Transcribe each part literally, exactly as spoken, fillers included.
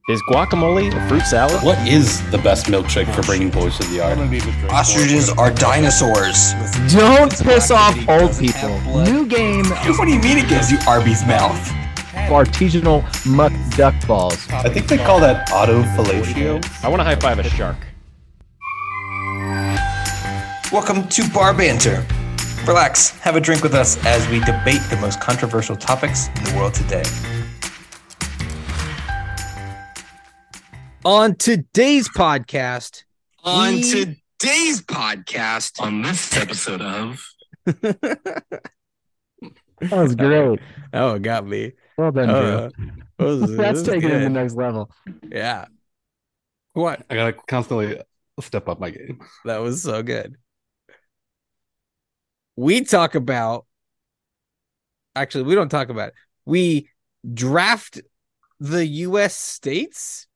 Is guacamole a fruit salad? What is the best milkshake for bringing boys to the yard? Ostriches are dinosaurs. Don't piss off old people. New game. What do you mean it gives you Arby's mouth? Artisanal muck duck balls. I think they call that autofellatio. I want to high five a shark. Welcome to Bar Banter. Relax, have a drink with us as we debate the most controversial topics in the world today. On today's podcast, On we... today's podcast, on this episode of... That was great. Oh, it got me. Well done, Uh, Drew. was- That's was taking it to the good. next level. Yeah. What? I gotta constantly step up my game. That was so good. We talk about. Actually, we don't talk about it. We draft the U S states.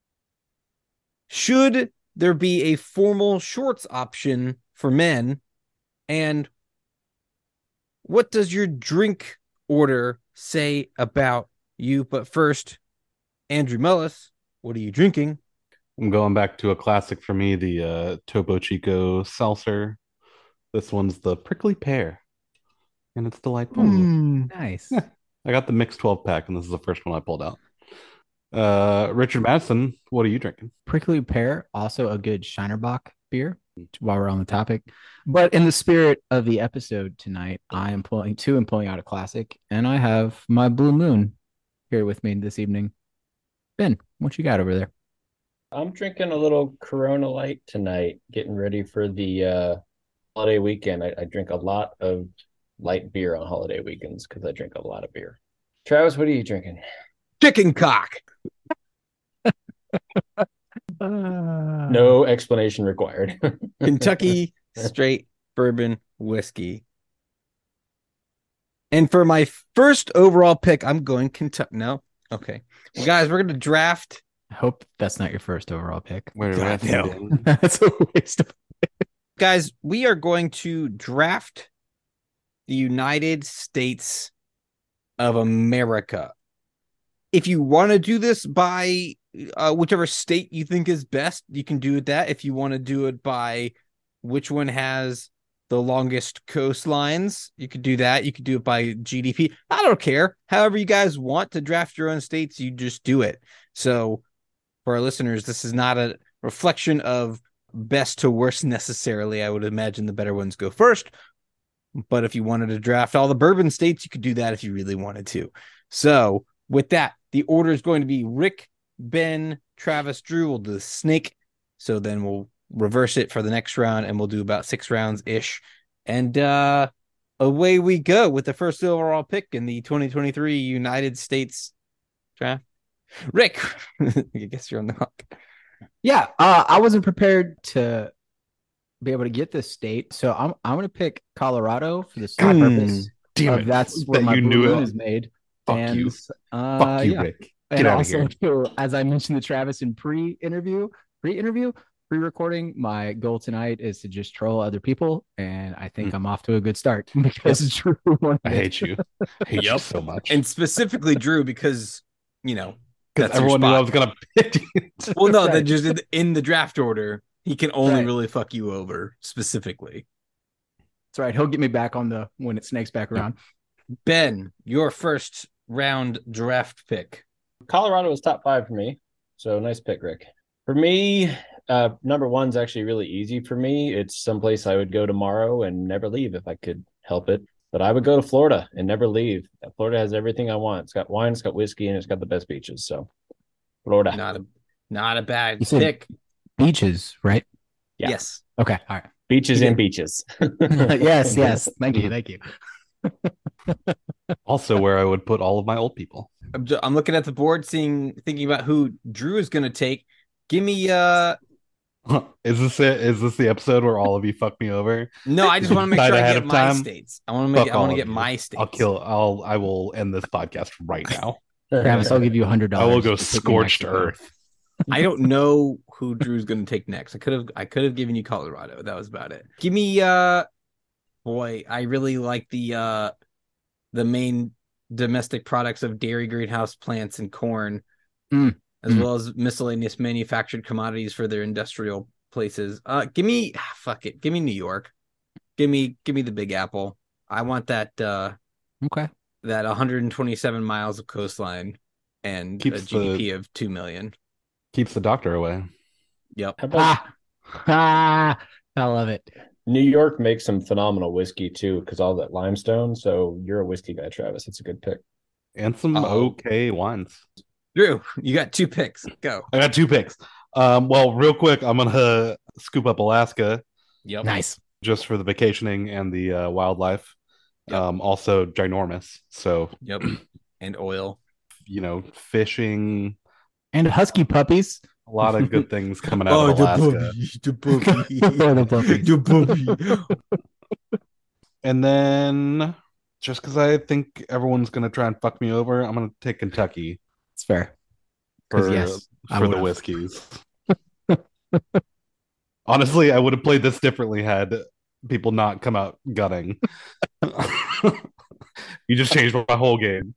Should there be a formal shorts option for men? And what does your drink order say about you? But first, Andrew Mullis, what are you drinking? I'm going back to a classic for me, the uh, Topo Chico Seltzer. This one's the prickly pear, and it's delightful. Nice. I got the mixed twelve pack, and this is the first one I pulled out. Uh, Richard Madison, what are you drinking? Prickly Pear, also a good Shinerbach beer, while we're on the topic. But in the spirit of the episode tonight, I am pulling two and pulling out a classic, and I have my Blue Moon here with me this evening. Ben, what you got over there? I'm drinking a little Corona Light tonight, getting ready for the uh, holiday weekend. I, I drink a lot of light beer on holiday weekends because I drink a lot of beer. Travis, what are you drinking? Chicken cock. Uh, No explanation required. Kentucky straight bourbon whiskey. And for my first overall pick, I'm going Kentucky. No? Okay. Well, guys, we're going to draft. I hope that's not your first overall pick. Where God, no. That's a waste of. Guys, we are going to draft the United States of America. If you want to do this by uh, whichever state you think is best, you can do it that. If you want to do it by which one has the longest coastlines, you could do that. You could do it by G D P. I don't care. However you guys want to draft your own states, you just do it. So for our listeners, this is not a reflection of best to worst necessarily. I would imagine the better ones go first. But if you wanted to draft all the bourbon states, you could do that if you really wanted to. So with that, the order is going to be Rick, Ben, Travis, Drew. We'll do the snake. So then we'll reverse it for the next round, and we'll do about six rounds-ish. And uh, away we go with the first overall pick in the twenty twenty-three United States draft. Rick, I guess you're on the clock. Yeah, uh, I wasn't prepared to be able to get this state, so I'm I'm going to pick Colorado for the sole purpose Damn of it. that's where That my you Blue knew Moon it. is made. Fuck and, you. Uh, Fuck you, yeah. Rick. Get And out of also, here. as I mentioned to Travis in pre-interview, pre-interview, pre-recording, my goal tonight is to just troll other people, and I think Mm. I'm off to a good start because Drew wanted I it. hate you. I hate you Yep. so much. And specifically Drew, because, you know, Because that's your everyone knew I spot. was going to pick you. Well, no, that Right. just in, in the draft order, he can only Right. really fuck you over specifically. That's right. He'll get me back on the when it snakes back around. Ben, your first round draft pick. Colorado was top five for me. So nice pick, Rick. For me, uh, number one's actually really easy for me. It's someplace I would go tomorrow and never leave if I could help it. But I would go to Florida and never leave. Florida has everything I want. It's got wine, it's got whiskey, and it's got the best beaches. So Florida. Not a not a bad You said- pick. Beaches, right? Yeah. Yes. Okay. All right. Beaches Yeah. and beaches. yes. Yes. Thank you. Thank you. Also, where I would put all of my old people. I'm, ju- I'm looking at the board, seeing, thinking about who Drew is going to take. Give me, uh, Is this it? Is this the episode where all of you fuck me over? no, I just want to make Decide sure I ahead get of my time? states. I want to make, Fuck I want all to of get you. my states. I'll kill. I'll. I will end this podcast right now. Travis, I'll give you a hundred I dollars. will go scorched earth. I don't know who Drew's going to take next. I could have, I could have given you Colorado. That was about it. Give me, uh, boy, I really like the, uh, the main domestic products of dairy, greenhouse plants, and corn. Mm. as Mm. well as miscellaneous manufactured commodities for their industrial places. Uh, give me ah, fuck it. Give me New York. Give me give me the Big Apple. I want that uh Okay. that one hundred twenty-seven miles of coastline and Keeps a G D P the- of two million. Keeps the doctor away. Yep. How about Ah, ah, I love it. New York makes some phenomenal whiskey too, because all that limestone. So you're a whiskey guy, Travis. It's a good pick. And some Uh-oh. okay wines. Drew, you got two picks. Go. I got two picks. Um, well, real quick, I'm gonna scoop up Alaska Yep. Nice. just for the vacationing and the uh, wildlife. Yep. Um, also ginormous. So, Yep. And oil. you know, fishing, And husky puppies. a lot of good things coming out Oh, of Alaska. the puppy. For the puppies. The puppy. And then, just because I think everyone's gonna try and fuck me over, I'm gonna take Kentucky It's fair. 'Cause for yes, I for the would've. whiskeys. Honestly, I would have played this differently had people not come out gunning. You just changed my whole game.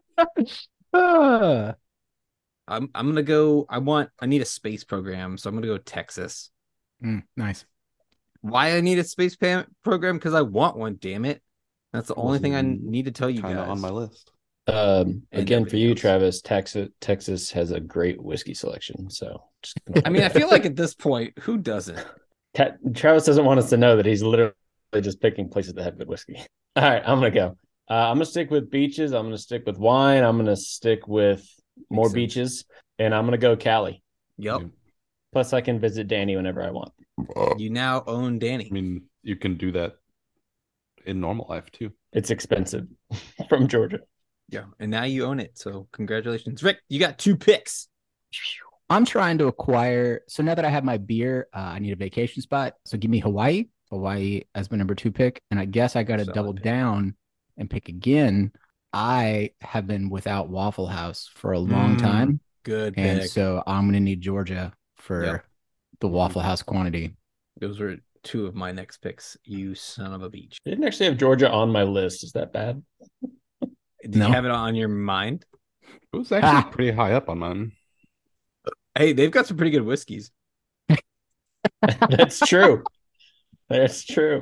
Ah, I'm I'm gonna go. I want. I need a space program, so I'm gonna go Texas. mm, nice. Why I need a space pa- program? Because I want one. Damn it! That's the only thing I Wasn't need to tell you Kind guys. of on my list. Um, And again, for everything you, else. Travis, Texas Texas has a great whiskey selection. So just I mean, I feel like at this point, who doesn't? Ta- Travis doesn't want us to know that he's literally just picking places that have good whiskey. All right, I'm gonna go. Uh, I'm gonna stick with beaches. I'm gonna stick with wine. I'm gonna stick with more Makes sense. beaches, and I'm gonna go Cali. Yep. Plus, I can visit Danny whenever I want. You now own Danny. I mean, you can do that in normal life too. It's expensive from Georgia. Yeah, and now you own it. So congratulations, Rick. You got two picks. I'm trying to acquire. So now that I have my beer, uh, I need a vacation spot. So give me Hawaii. Hawaii as my number two pick. And I guess I got to Solid double pick. down and pick again. I have been without Waffle House for a long Mm, time. Good And pick. so I'm going to need Georgia for Yep. the Waffle House quantity. Those were two of my next picks. You son of a beach. I didn't actually have Georgia on my list. Is that bad? Did No. you have it on your mind? It was actually Ah. pretty high up on mine. Hey, they've got some pretty good whiskeys. That's true. That's true.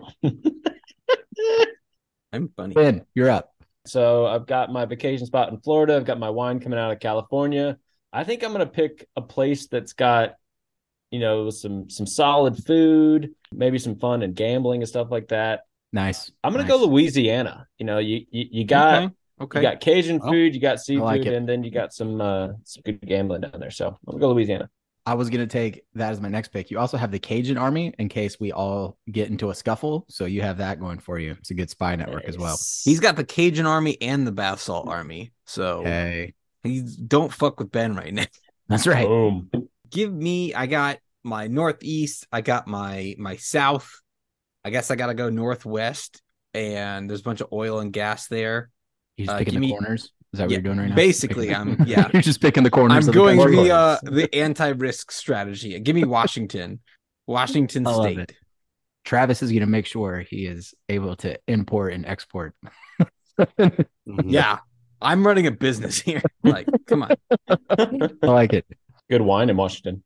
I'm funny. Ben, you're up. So I've got my vacation spot in Florida. I've got my wine coming out of California. I think I'm going to pick a place that's got, you know, some some solid food, maybe some fun and gambling and stuff like that. Nice. I'm going to Nice. go Louisiana. You know, you you, you got Okay. Okay. you got Cajun Well, food, you got seafood, like it. and then you got some uh, some good gambling down there. So I'm going to go Louisiana. I was going to take that as my next pick. You also have the Cajun Army in case we all get into a scuffle. So you have that going for you. It's a good spy network as well. He's got the Cajun Army and the Bath Salt Army. So Hey, he's don't fuck with Ben right now. that's right. Boom. Give me, I got my northeast, I got my my south. I guess I gotta go northwest, and there's a bunch of oil and gas there. You're just Uh, picking give the me- corners. Is that what Yeah, you're doing right now? basically, Picking- I'm- yeah. You're just picking the corners. I'm of the going country. the uh the anti-risk strategy. Give me Washington. Washington I love State. it. Travis is going to make sure he is able to import and export. Mhm. Yeah. I'm running a business here. Like, come on. I like it. Good wine in Washington.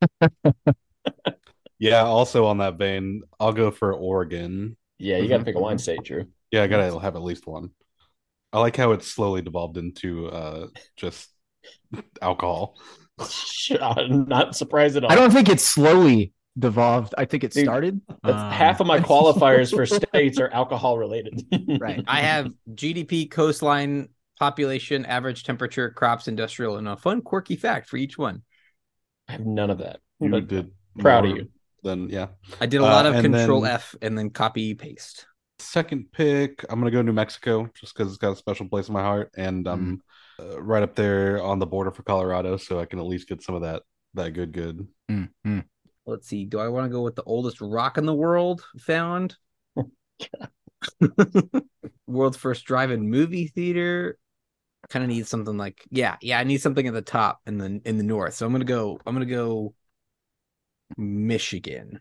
Yeah, also on that vein, I'll go for Oregon. Yeah, you got to pick a wine state, Drew. Yeah, I gotta have at least one. I like how it's slowly devolved into uh just alcohol. I'm not surprised at all. I don't think it's slowly devolved. I think it Dude, started. That's Um, half of my qualifiers for states are alcohol related. Right. I have G D P, coastline, population, average temperature, crops, industrial, and a fun quirky fact for each one. I have none of that. You But did proud of more you. Than yeah. I did a lot Uh, of and control then- F and then copy paste. Second pick, I'm gonna go New Mexico just because it's got a special place in my heart, and I'm uh, right up there on the border for Colorado, so I can at least get some of that that good good. Mm, mm. Let's see. Do I want to go with the oldest rock in the world found? World's first drive-in movie theater. I kind of need something like yeah, yeah. I need something at the top in the in the north. So I'm gonna go. I'm gonna go Michigan.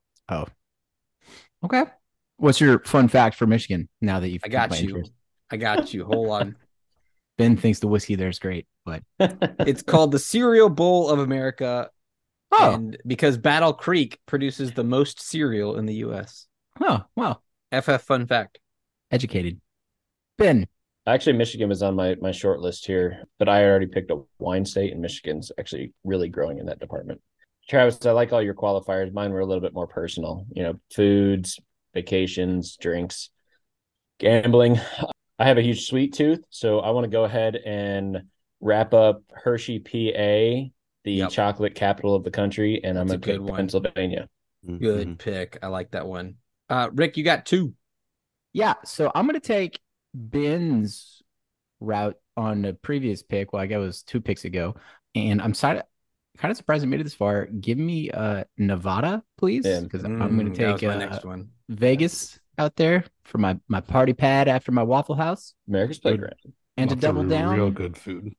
Okay. What's your fun fact for Michigan now that you've I got piqued my you. interest? I got you. Hold on. Ben thinks the whiskey there is great, but It's called the Cereal Bowl of America. oh, And because Battle Creek produces the most cereal in the U S. oh, well, F F fun fact. educated. Ben, Actually, Michigan was on my my short list here, but I already picked a wine state, and Michigan's actually really growing in that department. Travis, I like all your qualifiers. Mine were a little bit more personal. You know, foods, vacations, drinks, gambling. I have a huge sweet tooth, so I want to go ahead and wrap up Hershey, P A, the Yep. chocolate capital of the country, and I'm That's going a to good pick one. Pennsylvania. Good Mhm. pick. I like that one. Uh, Rick, you got two. yeah, so I'm gonna take Ben's route on the previous pick. Well, I guess it was two picks ago, and I'm kind of kind of surprised I made it this far. Give me uh Nevada, please, Yeah. because I'm Mm, gonna that take was my uh, next one. Vegas out there for my my party pad after my Waffle House, America's Playground. and to Lots of double down, real good food.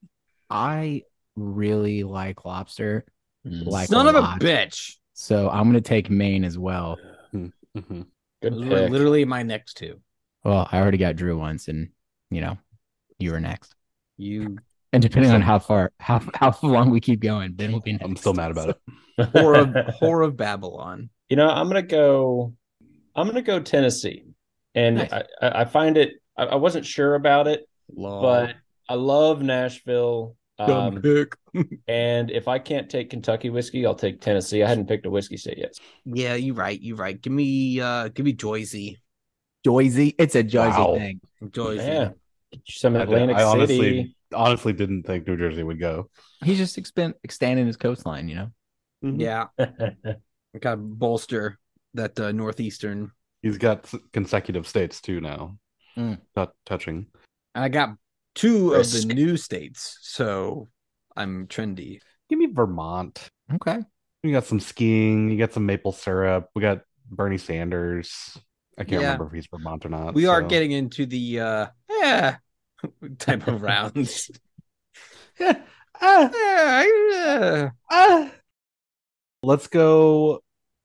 I really like lobster, Mm. like Son a of a lot. bitch. So I'm gonna take Maine as well. Mhm. Good Those were pick. literally my next two. Well, I already got Drew once, and you know, you were next. You And depending on So- how far, how how long we keep going, Ben will be next. I'm still mad about it. whore of whore of Babylon. You know, I'm gonna go. I'm gonna go Tennessee, and Nice. I, I I find it. I, I wasn't sure about it, Lol. but I love Nashville. Dumb Um, pick. and if I can't take Kentucky whiskey, I'll take Tennessee. I hadn't picked a whiskey state yet. Yeah, you right. You right. Give me uh give me Joyzy. Joyzy. It's a Joyzy Wow. thing. Joyzy. Yeah, Get you some I, Atlantic I honestly, City. honestly didn't think New Jersey would go. He's just expand, extending his coastline, you know. Yeah. Got to bolster that uh, northeastern. He's got s- consecutive states too now. Mm. Not touching. And I got two of Risk. the new states, so I'm trendy. Give me Vermont. Okay. You got some skiing. You got some maple syrup. We got Bernie Sanders. I can't Yeah. remember if he's Vermont or not. We are so- getting into the uh yeah type of rounds. Yeah. Ah, Yeah, yeah. ah. Let's go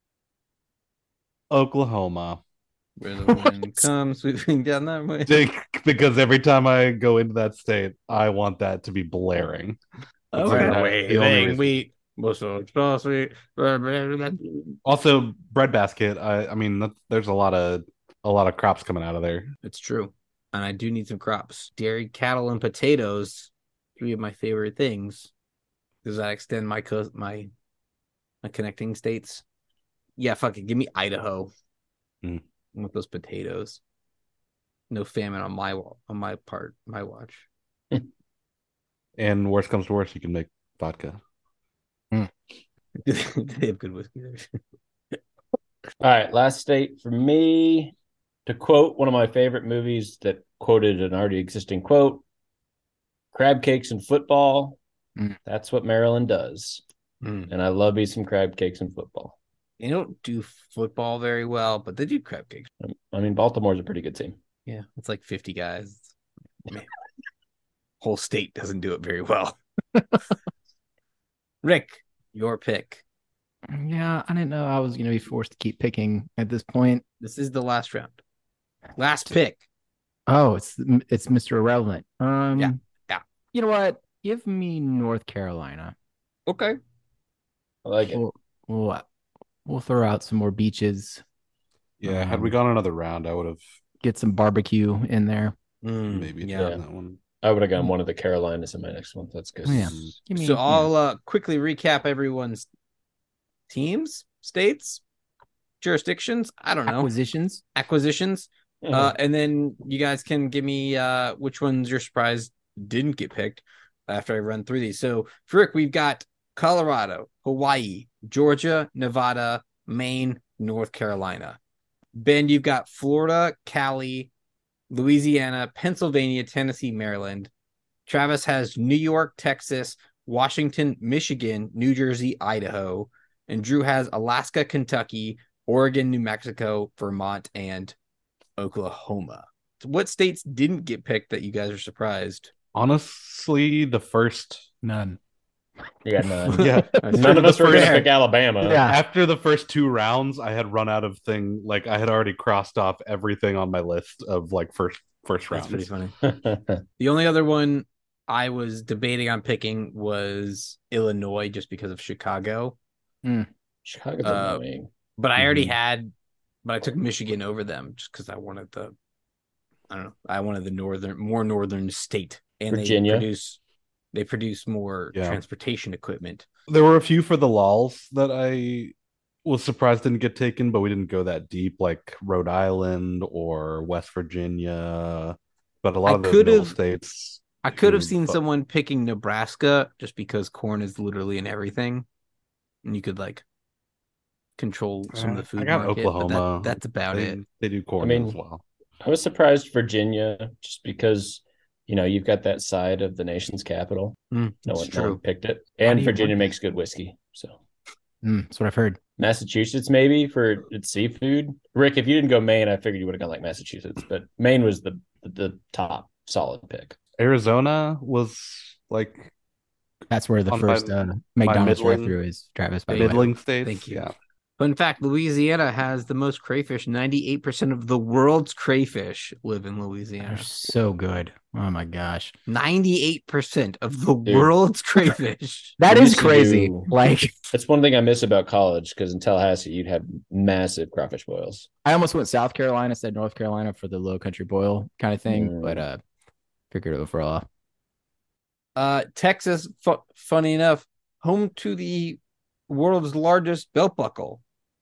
Oklahoma. Where the wind comes sweeping down that way. Think- because every time I go into that state, I want that to be blaring. That's Okay. like Wait, the only dang, reason. wheat. Bushel, sweet. Also, breadbasket. I, I mean, that's, there's a lot of a lot of crops coming out of there. It's true. And I do need some crops. Dairy, cattle, and potatoes. Three of my favorite things. Does that extend my co- my my connecting states? Yeah, fuck it. Give me Idaho. Mm. With those potatoes. No famine on my wa- on my part, my watch. And worst comes to worst, you can make vodka. They have good whiskey there. All right, last state for me. To quote one of my favorite movies that quoted an already existing quote, crab cakes and football. Mm. That's what Maryland does. Mm. And I love me some crab cakes and football. They don't do football very well, but they do crab cakes. I mean, Baltimore's a pretty good team. Yeah, it's like fifty guys. Man, whole state doesn't do it very well. Rick, your pick. Yeah, I didn't know I was going to be forced to keep picking at this point. This is the last round. Last pick. Oh, it's it's Mister Irrelevant. Um, Yeah, yeah. You know what? Give me North Carolina. Okay. I like it. We'll we'll, we'll throw out some more beaches. Yeah, had we Um, gone another round, I would have Get some barbecue in there. maybe yeah. done that one. I would have gone one of the Carolinas in my next one. That's good. Oh, yeah. Give me, So yeah. I'll uh, quickly recap everyone's teams, states, jurisdictions. I don't know. acquisitions. Acquisitions. Mhm. Uh, and then you guys can give me uh, which ones you're surprised didn't get picked after I run through these. So, for Rick, we've got Colorado, Hawaii, Georgia, Nevada, Maine, North Carolina. Ben, you've got Florida, Cali, Louisiana, Pennsylvania, Tennessee, Maryland. Travis has New York, Texas, Washington, Michigan, New Jersey, Idaho. And Drew has Alaska, Kentucky, Oregon, New Mexico, Vermont, and Oklahoma. So what states didn't get picked that you guys are surprised? Honestly, the first None. Yeah, none. yeah, None of us were going to Fair. pick Alabama. Yeah. after the first two rounds, I had run out of thing. Like I had already crossed off everything on my list of like first first That's rounds. pretty funny. The only other one I was debating on picking was Illinois just because of Chicago. Chicago's Uh, annoying. But I already Mhm. had, but I took Michigan over them just because I wanted the, I don't know, I wanted the northern, more northern state, and Virginia. they produce, they produce more Yeah. transportation equipment. There were a few for the lols that I was surprised didn't get taken, but we didn't go that deep, like Rhode Island or West Virginia. But a lot I of those could middle have- states. I could have who seen fu- someone picking Nebraska just because corn is literally in everything, and you could like control some of the Uh, food I got market. But Oklahoma. that, that's about they, it. They do corn I mean, as well. I was surprised Virginia just because, you know, you've got that side of the nation's capital. Mm, No it's one, no true. one picked it. Why And do you Virginia want makes good whiskey. So Mm, that's what I've heard. Massachusetts, maybe for its seafood. Rick, if you didn't go Maine, I figured you would have gone like Massachusetts, but Maine was the the, the top solid pick. Arizona was like That's where the On first my- uh, my McDonald's middling- drive-through is. Travis, by the way. middling states. Thank you. Yeah. Fun fact: Louisiana has the most crayfish. Ninety-eight percent of the world's crayfish live in They're Louisiana. so good. Oh my gosh, Ninety-eight percent of the Dude. world's crayfish. that We is used to crazy. do- Like That's one thing I miss about college because in Tallahassee you'd have massive crawfish boils. I almost went South Carolina instead of North Carolina for the low country boil kind of thing, Mm. but uh, figured overall. Uh, Texas, fu- funny enough, home to the world's largest belt buckle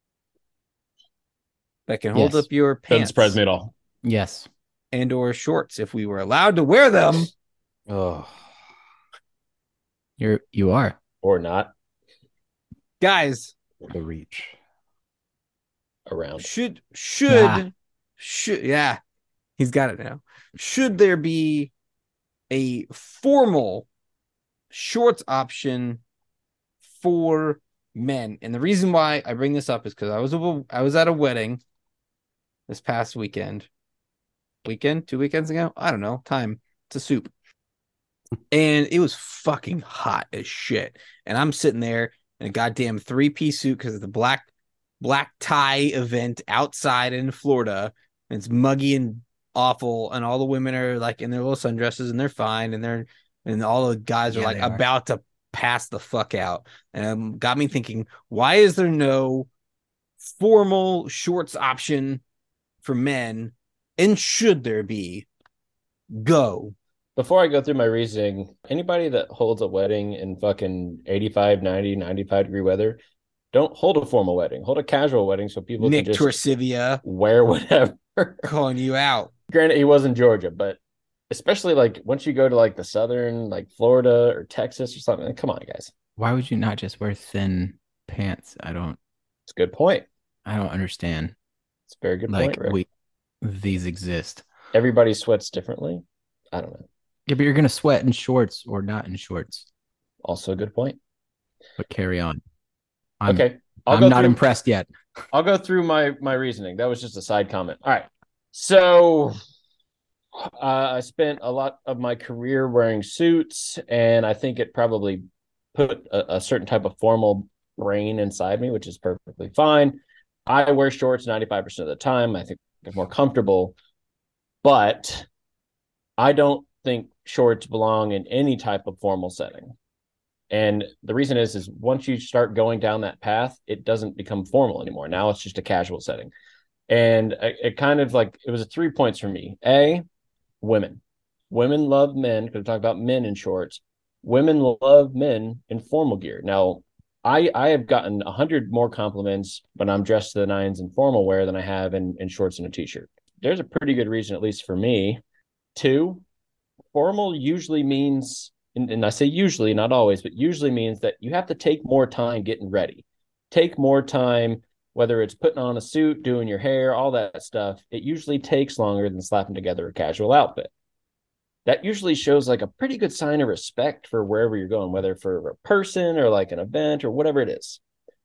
that can hold Yes. up your Doesn't pants surprise me at all. Yes, and or shorts if we were allowed to wear them. Oh, you're you are. Or not Guys, the reach. around. should should Ah. should yeah, he's got it now. Should there be a formal shorts option for men? And the reason why I bring this up is because I was a, I was at a wedding this past weekend. Weekend, two weekends ago? I don't know. Time. It's a soup. And it was fucking hot as shit. And I'm sitting there in a goddamn three-piece suit because of the black black tie event outside in Florida. And it's muggy and awful, and all the women are like in their little sundresses and they're fine, and they're and all the guys are Yeah, like they are. about to pass the fuck out. And um, got me thinking, why is there no formal shorts option for men? And should there be? Go. Before I go through my reasoning, anybody that holds a wedding in fucking eighty-five, ninety, ninety-five degree weather, don't hold a formal wedding. Hold a casual wedding so people Nick can just Torsivia wear whatever. calling you out. Granted, he was in Georgia, but especially like once you go to like the southern, like Florida or Texas or something, come on, guys. Why would you not just wear thin pants? I don't. It's a good point. I don't understand. It's a very good Like point, Rick. we, these exist. Everybody sweats differently. I don't know. Yeah, but you're gonna sweat in shorts or not in shorts. Also a good point. But carry on. I'm, Okay. I'll I'm go not through, impressed yet. I'll go through my my reasoning. That was just a side comment. All right. So uh, I spent a lot of my career wearing suits, and I think it probably put a, a certain type of formal brain inside me, which is perfectly fine. I wear shorts ninety-five percent of the time. I think they're more comfortable, but I don't think shorts belong in any type of formal setting. And the reason is, is once you start going down that path, it doesn't become formal anymore. Now it's just a casual setting. And it, it kind of like, it was three points for me. A, women. Women love men, because we talk about men in shorts. Women love men in formal gear. Now, I I have gotten a hundred more compliments when I'm dressed to the nines in formal wear than I have in, in shorts and a t-shirt. There's a pretty good reason, at least for me. Two, formal usually means, and, and I say usually, not always, but usually means that you have to take more time getting ready. Take more time, whether it's putting on a suit, doing your hair, all that stuff. It usually takes longer than slapping together a casual outfit. That usually shows like a pretty good sign of respect for wherever you're going, whether for a person or like an event or whatever it is.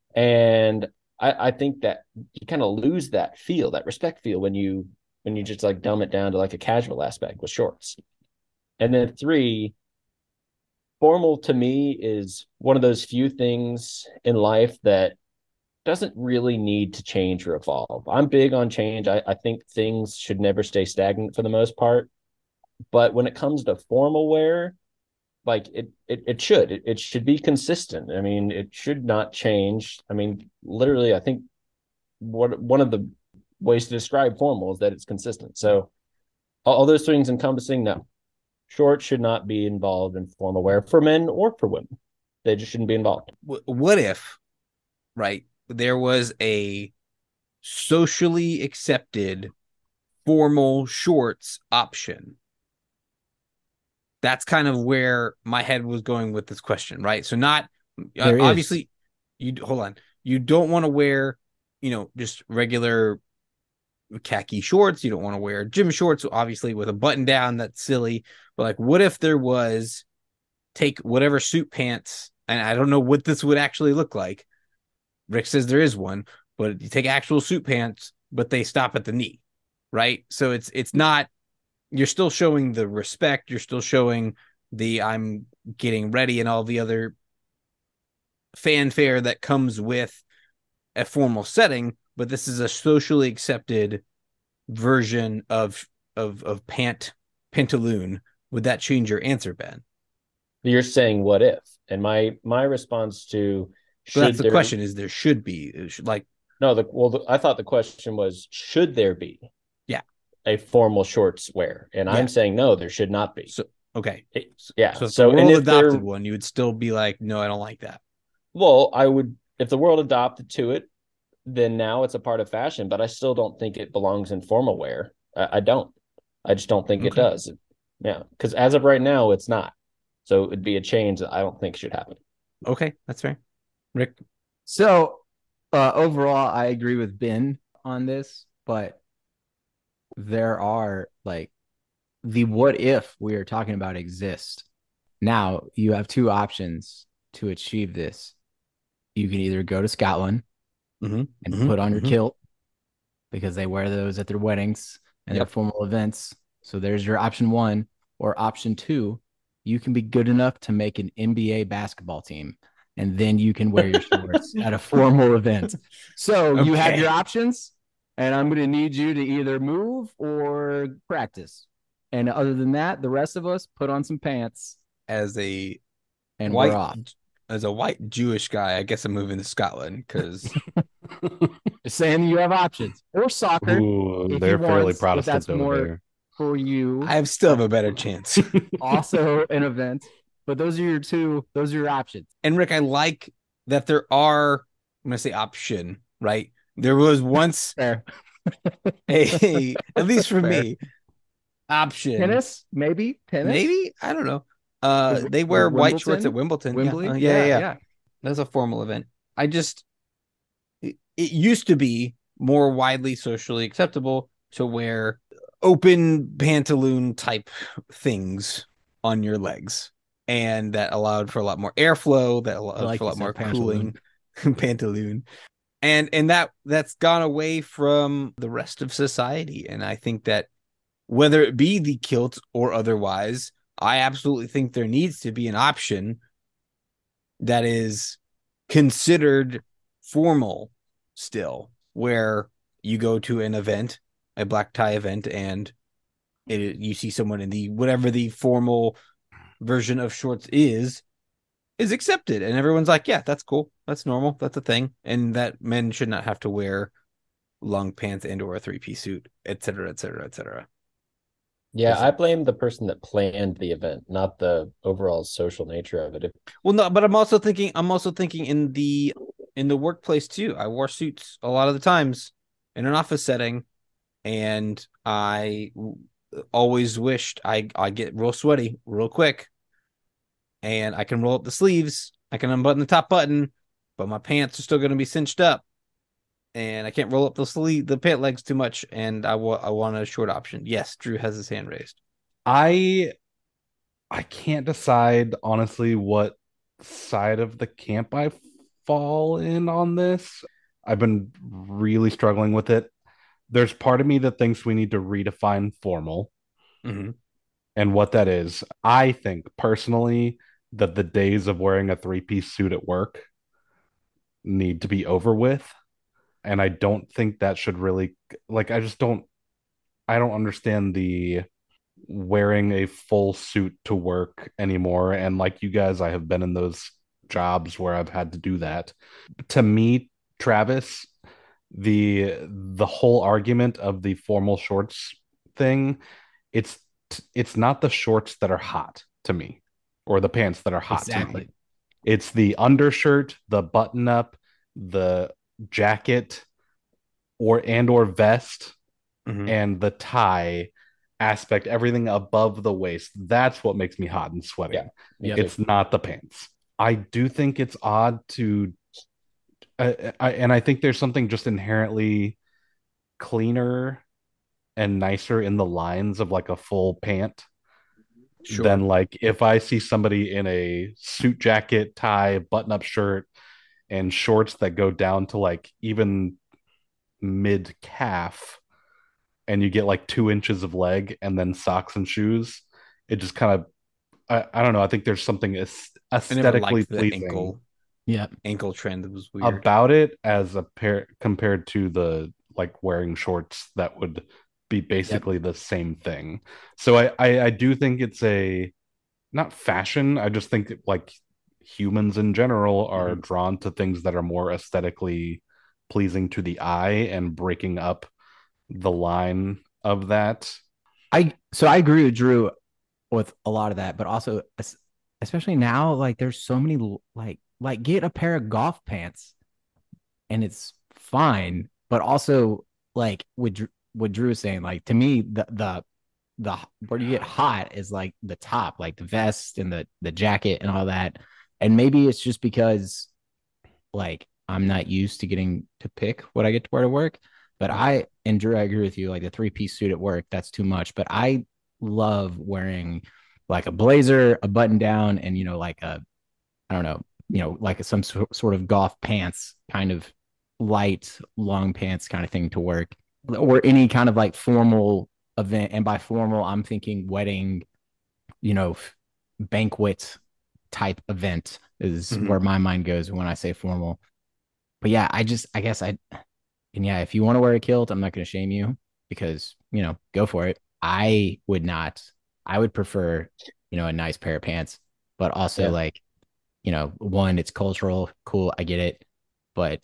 And I, I think that you kind of lose that feel, that respect feel when you when you just like dumb it down to like a casual aspect with shorts. And then three, formal to me is one of those few things in life that doesn't really need to change or evolve. I'm big on change. I, I think things should never stay stagnant for the most part. But when it comes to formal wear, like it it, it should it, it should be consistent. I mean, it should not change. I mean, literally, I think what one of the ways to describe formal is that it's consistent. So all, all those things encompassing, no, shorts should not be involved in formal wear for men or for women. They just shouldn't be involved. What if, right, there was a socially accepted formal shorts option? That's kind of where my head was going with this question, right? So not uh, obviously you hold on. You don't want to wear, you know, just regular khaki shorts. You don't want to wear gym shorts, obviously, with a button down. That's silly. But like, what if there was take whatever suit pants, and I don't know what this would actually look like. Rick says there is one, but you take actual suit pants, but they stop at the knee, right? So it's it's not, you're still showing the respect, you're still showing the I'm getting ready and all the other fanfare that comes with a formal setting, but this is a socially accepted version of of of pant pantaloon. Would that change your answer, Ben? You're saying what if? And my my response to so that's the there, question is there should be should, like no the well the, I thought the question was should there be yeah a formal shorts wear, and yeah. I'm saying no, there should not be. So okay, it, yeah. So if so the world and if adopted there, one, you would still be like, no, I don't like that. Well, I would if the world adopted to it, then now it's a part of fashion, but I still don't think it belongs in formal wear. I, I don't. I just don't think okay. it does. Yeah, because as of right now, it's not. So it'd be a change that I don't think should happen. Okay, that's fair. Rick? So uh, overall, I agree with Ben on this, but there are like the what if we are talking about exist. Now you have two options to achieve this. You can either go to Scotland mm-hmm. and mm-hmm. put on your mm-hmm. kilt because they wear those at their weddings and yep. their formal events. So there's your option one. Or option two, you can be good enough to make an N B A basketball team, and then you can wear your shorts at a formal event. So okay. you have your options, and I'm going to need you to either move or practice. And other than that, the rest of us put on some pants. As a and white, we're off. As a white Jewish guy, I guess I'm moving to Scotland because saying you have options or soccer. Ooh, they're fairly want, Protestant over more, there. For you, I have still have a better chance. Also an event, but those are your two, those are your options. And Rick, I like that there are, I'm gonna say option, right? There was once Fair. a, at least for Fair. me, option. Tennis, maybe tennis, maybe I don't know. Uh, they wear white shorts at Wimbledon. Wimbledon, yeah. Uh, yeah, yeah, yeah, yeah. That's a formal event. I just, it, it used to be more widely socially acceptable to wear open pantaloon type things on your legs, and that allowed for a lot more airflow, that allowed like for a lot more cooling. Pantaloon. And and that that's gone away from the rest of society. And I think that whether it be the kilt or otherwise, I absolutely think there needs to be an option that is considered formal still, where you go to an event, a black tie event, and it, you see someone in the whatever the formal version of shorts is is accepted, and everyone's like, yeah, that's cool, that's normal, that's a thing, and that men should not have to wear long pants and or a three-piece suit, etc, etc, etc. Yeah, I blame the person that planned the event, not the overall social nature of it. If... Well, no, but I'm also thinking I'm also thinking in the in the workplace too. I wore suits a lot of the times in an office setting, and I always wished I I get real sweaty real quick, and I can roll up the sleeves, I can unbutton the top button, but my pants are still going to be cinched up, and I can't roll up the sleeve the pant legs too much, and I wa- I want a short option. Yes, Drew has his hand raised. I I can't decide honestly what side of the camp I fall in on this. I've been really struggling with it. There's part of me that thinks we need to redefine formal mm-hmm. and what that is. I think personally that the days of wearing a three-piece suit at work need to be over with. And I don't think that should really, like, I just don't, I don't understand the wearing a full suit to work anymore. And like you guys, I have been in those jobs where I've had to do that. To me, Travis, the the whole argument of the formal shorts thing, it's it's not the shorts that are hot to me or the pants that are hot to me. Exactly. It's the undershirt, the button up, the jacket or and or vest Mhm. and the tie aspect, everything above the waist. That's what makes me hot and sweaty. Yeah, me Yep. too. It's not the pants. I do think it's odd to I, I, and I think there's something just inherently cleaner and nicer in the lines of like a full pant Sure. than like if I see somebody in a suit jacket, tie, button up shirt, and shorts that go down to like even mid calf, and you get like two inches of leg and then socks and shoes. It just kind of, I, I don't know. I think there's something aes- I never aesthetically liked the pleasing ankle Yeah. ankle trend. That was weird. about it as a pair compared to the like wearing shorts that would be basically the same thing. So I, I I do think it's a not fashion. I just think like humans in general are Mhm. drawn to things that are more aesthetically pleasing to the eye and breaking up the line of that. I so I agree with Drew with a lot of that, but also es- especially now, like there's so many l- like like get a pair of golf pants and it's fine, but also like what Drew, what Drew was saying, like to me the the the where you get hot is like the top, like the vest and the the jacket and all that, and maybe it's just because like I'm not used to getting to pick what I get to wear to work. But I and Drew, I agree with you. Like the three piece suit at work, that's too much. But I love wearing like a blazer, a button down, and you know, like a I don't know, you know, like some so- sort of golf pants, kind of light long pants kind of thing to work, or any kind of like formal event. And by formal, I'm thinking wedding, you know, f- banquet type event is Mhm. where my mind goes when I say formal. But yeah, I just, I guess I, and yeah, if you want to wear a kilt, I'm not going to shame you because, you know, go for it. I would not. I would prefer, you know, a nice pair of pants, but also Yeah. like, you know, one, it's cultural, cool, I get it. But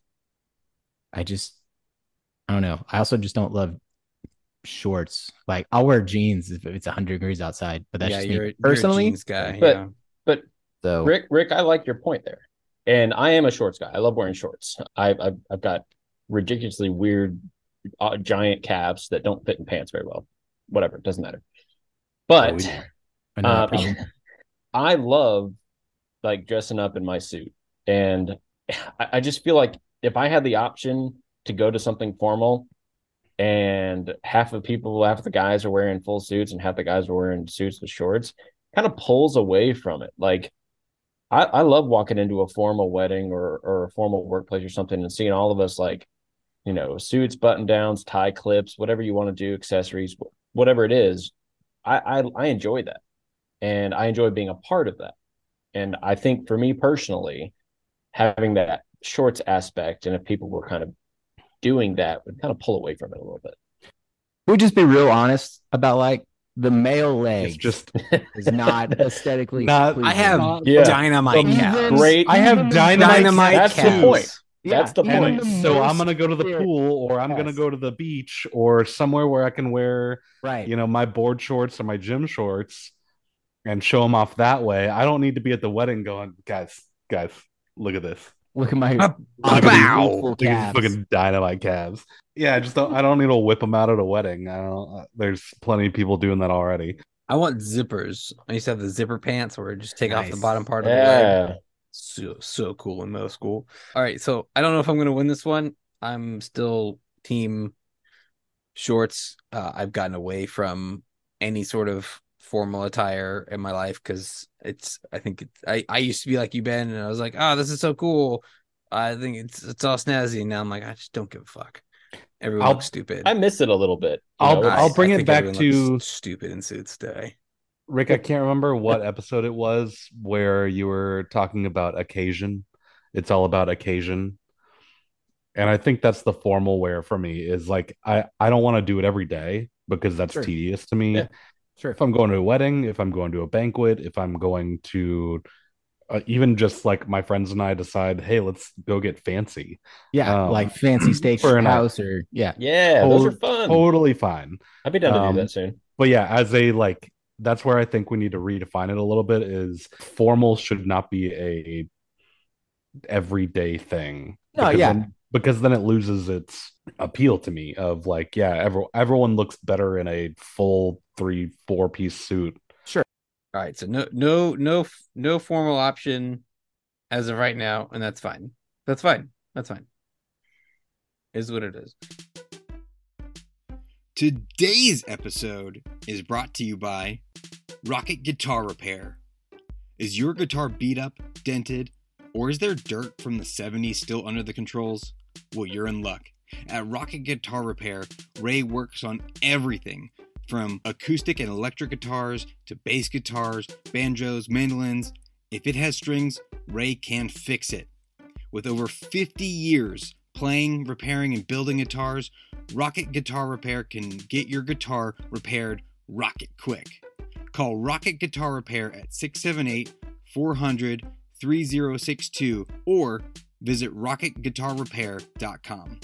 I just, I don't know. I also just don't love shorts. Like I'll wear jeans if it's one hundred degrees outside, but that's Yeah, just you're, me you're a personally. jeans guy. But Yeah. but So Rick, Rick, I like your point there, and I am a shorts guy. I love wearing shorts. I've I've, I've got ridiculously weird, uh, giant calves that don't fit in pants very well. Whatever, it doesn't matter. Oh, we But know. I know that um, problem. I love like dressing up in my suit, and I, I just feel like if I had the option to go to something formal, and half of people, half of the guys are wearing full suits, and half the guys are wearing suits with shorts, kind of pulls away from it. Like I, I love walking into a formal wedding or or a formal workplace or something and seeing all of us like, you know, suits, button downs, tie clips, whatever you want to do, accessories, whatever it is. I, I I enjoy that. And I enjoy being a part of that. And I think for me personally, having that shorts aspect, and if people were kind of doing that, would kind of pull away from it a little bit. We'll just be real honest about like the male It's legs just is not aesthetically not. pleasing. I have not Yeah. dynamite the calves. great- I have even the dynamite Dynamite That's the calves. point. Yeah, That's the even point. the So I'm most gonna go to the fit- pool, or I'm gonna Yes. go to the beach, or somewhere where I can wear, Right. you know, my board shorts or my gym shorts, and show them off that way. I don't need to be at the wedding going, guys, guys, look at this. Look at my Up- Look at these, Bow. youthful look at these calves. fucking dynamite calves. Yeah, I just don't. I don't need to whip them out at a wedding. I don't. uh, There's plenty of people doing that already. I want zippers. I used to have the zipper pants where it just take off the Nice. bottom part of the leg. Yeah. So so cool in middle school. All right, so I don't know if I'm gonna win this one. I'm still team shorts. Uh, I've gotten away from any sort of formal attire in my life because it's. I think it's. I I used to be like you, Ben, and I was like, oh, this is so cool. I think it's it's all snazzy. And now I'm like, I just don't give a fuck. Everyone I'll- looks stupid. I miss it a little bit. You I'll- know, I- I'll bring I it think back everyone to- looks stupid in suits today. Rick, I can't remember what episode it was where you were talking about occasion. It's all about occasion. And I think that's the formal wear for me is like I, I don't want to do it every day because that's Sure. tedious to me. Yeah. Sure. If I'm going to a wedding, if I'm going to a banquet, if I'm going to uh, even just like my friends and I decide, hey, let's go get fancy. Yeah, Um, like fancy for a night. steakhouse or yeah. Yeah, those are To- fun. Totally fine. I'd be down to do Um, that soon. But yeah, as a like, that's where I think we need to redefine it a little bit. Is formal should not be a everyday thing. No, because yeah. then, because then it loses its appeal to me. Of like, yeah, every, everyone looks better in a full three four piece suit. All right, so no, no, no, no formal option as of right now, and that's fine. That's fine. That's fine. Is what it is. Today's episode is brought to you by Rocket Guitar Repair. Is your guitar beat up, dented, or is there dirt from the seventies still under the controls? Well, you're in luck. At Rocket Guitar Repair, Ray works on everything from acoustic and electric guitars to bass guitars, banjos, mandolins. If it has strings, Ray can fix it. With over fifty years playing, repairing, and building guitars, Rocket Guitar Repair can get your guitar repaired rocket quick. Call Rocket Guitar Repair at six seven eight, four hundred, three zero six two or visit rocket guitar repair dot com.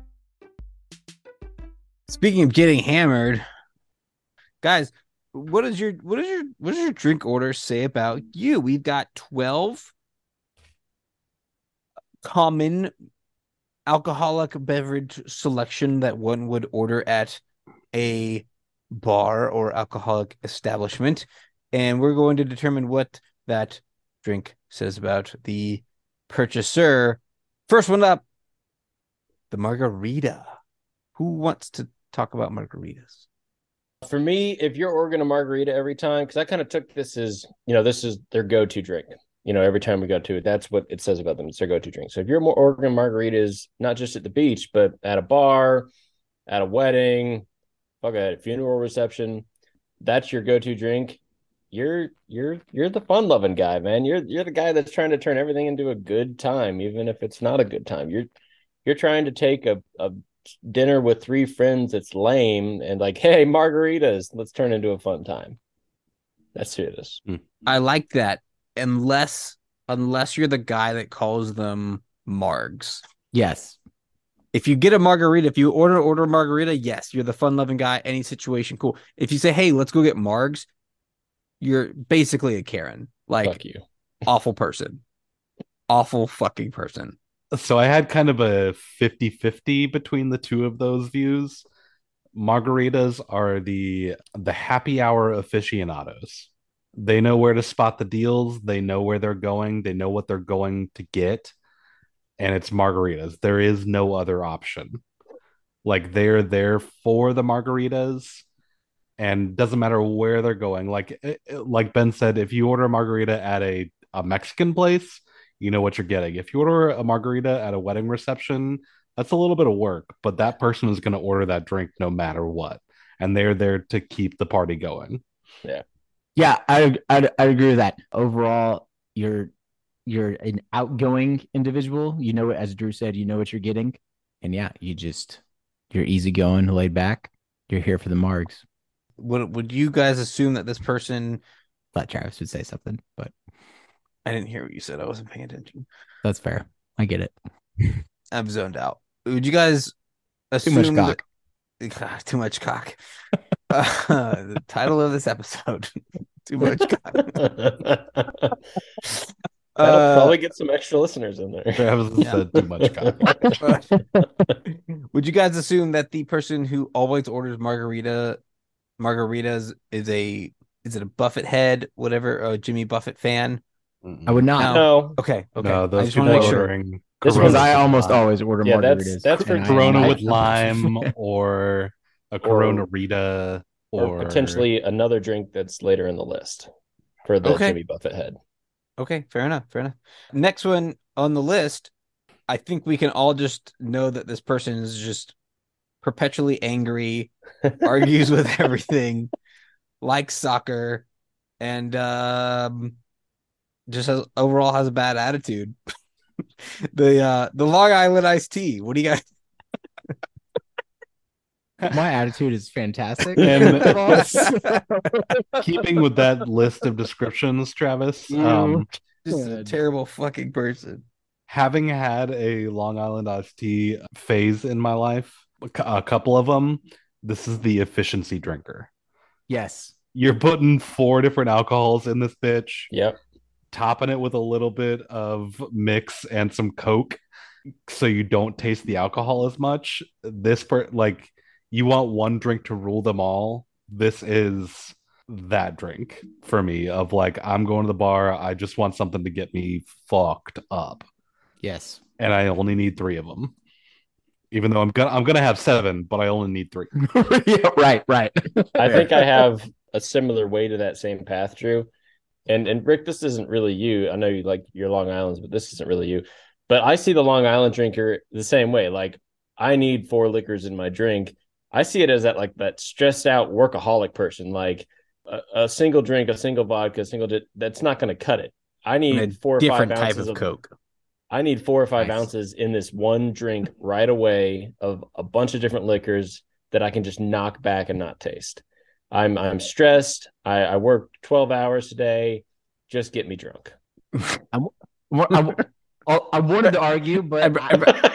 Speaking of getting hammered, guys, what is your what is your what does your drink order say about you? We've got twelve common alcoholic beverage selection that one would order at a bar or alcoholic establishment, and we're going to determine what that drink says about the purchaser. First one up, the margarita. Who wants to talk about margaritas? For me, if you're ordering a margarita every time, because I kind of took this as, you know, this is their go-to drink. You know, every time we go to it, that's what it says about them. It's their go-to drink. So if you're more ordering margaritas, not just at the beach, but at a bar, at a wedding, fuck at a funeral reception, that's your go-to drink. You're you're you're the fun-loving guy, man. You're you're the guy that's trying to turn everything into a good time, even if it's not a good time. You're you're trying to take a, a dinner with three friends that's lame and like, hey, margaritas, let's turn into a fun time. That's who it is. I like that. Unless unless you're the guy that calls them margs. Yes. If you get a margarita, if you order order a margarita, yes, you're the fun-loving guy. Any situation, cool. If you say, hey, let's go get margs, you're basically a Karen. Like, Fuck you. awful person. Awful fucking person. So I had kind of a fifty-fifty between the two of those views. Margaritas are the the happy hour aficionados. They know where to spot the deals, they know where they're going, they know what they're going to get, and it's margaritas. There is no other option. Like, they're there for the margaritas, and doesn't matter where they're going. Like like Ben said, if you order a margarita at a, a Mexican place, you know what you're getting. If you order a margarita at a wedding reception, that's a little bit of work, but that person is going to order that drink no matter what, and they're there to keep the party going. Yeah. Yeah, I I I agree with that. Overall, you're you're an outgoing individual. You know, as Drew said, you know what you're getting, and yeah, you just you're easygoing, laid back. You're here for the margs. Would would you guys assume that this person? Thought Travis would say something, but I didn't hear what you said. I wasn't paying attention. that's fair. I get it. I'm zoned out. Would you guys Too assume much cock. That, too much cock. Uh, the title of this episode: Too much cock. That'll Uh, probably get some extra listeners in there. Travis Yeah. said too much cock. Would you guys assume that the person who always orders margarita margaritas is a is it a Buffett head, whatever, a Jimmy Buffett fan? I would not. No. No. Okay, okay. No, I those just people want to are make sure. ordering This Because one's- I with almost lime. always order Yeah, margaritas. that's- that's for and I- Corona I- with lime, or a Corona Or- Rita, Or, or, potentially another drink that's later in the list for the Okay. Jimmy Buffett head. Okay, fair enough, fair enough. Next one on the list, I think we can all just know that this person is just perpetually angry, argues with everything, likes soccer, and um, just has overall has a bad attitude. the uh, the Long Island iced tea. What do you guys? My attitude is fantastic. And keeping with that list of descriptions, Travis, um, Just a terrible fucking person. having had a Long Island iced tea phase in my life, a couple of them, this is the efficiency drinker. Yes. You're putting four different alcohols in this bitch. Yep. Topping it with a little bit of mix and some Coke so you don't taste the alcohol as much. This part, like, you want one drink to rule them all. This is that drink for me of like, I'm going to the bar. I just want something to get me fucked up. Yes. And I only need three of them. Even though I'm gonna I'm gonna have seven, but I only need three. Yeah, right, right. I think I have a similar way to that same path, Drew. And and Rick, this isn't really you. I know you like your Long Islands, but this isn't really you. But I see the Long Island drinker the same way. Like, I need four liquors in my drink. I see it as that like that stressed out workaholic person. Like a, a single drink, a single vodka, a single di- that's not going to cut it. I need four or different five type ounces of, of Coke. I need four or five Nice. ounces in this one drink right away of a bunch of different liquors that I can just knock back and not taste. I'm I'm stressed. I, I worked twelve hours today. Just get me drunk. I, I, I wanted to argue, but I,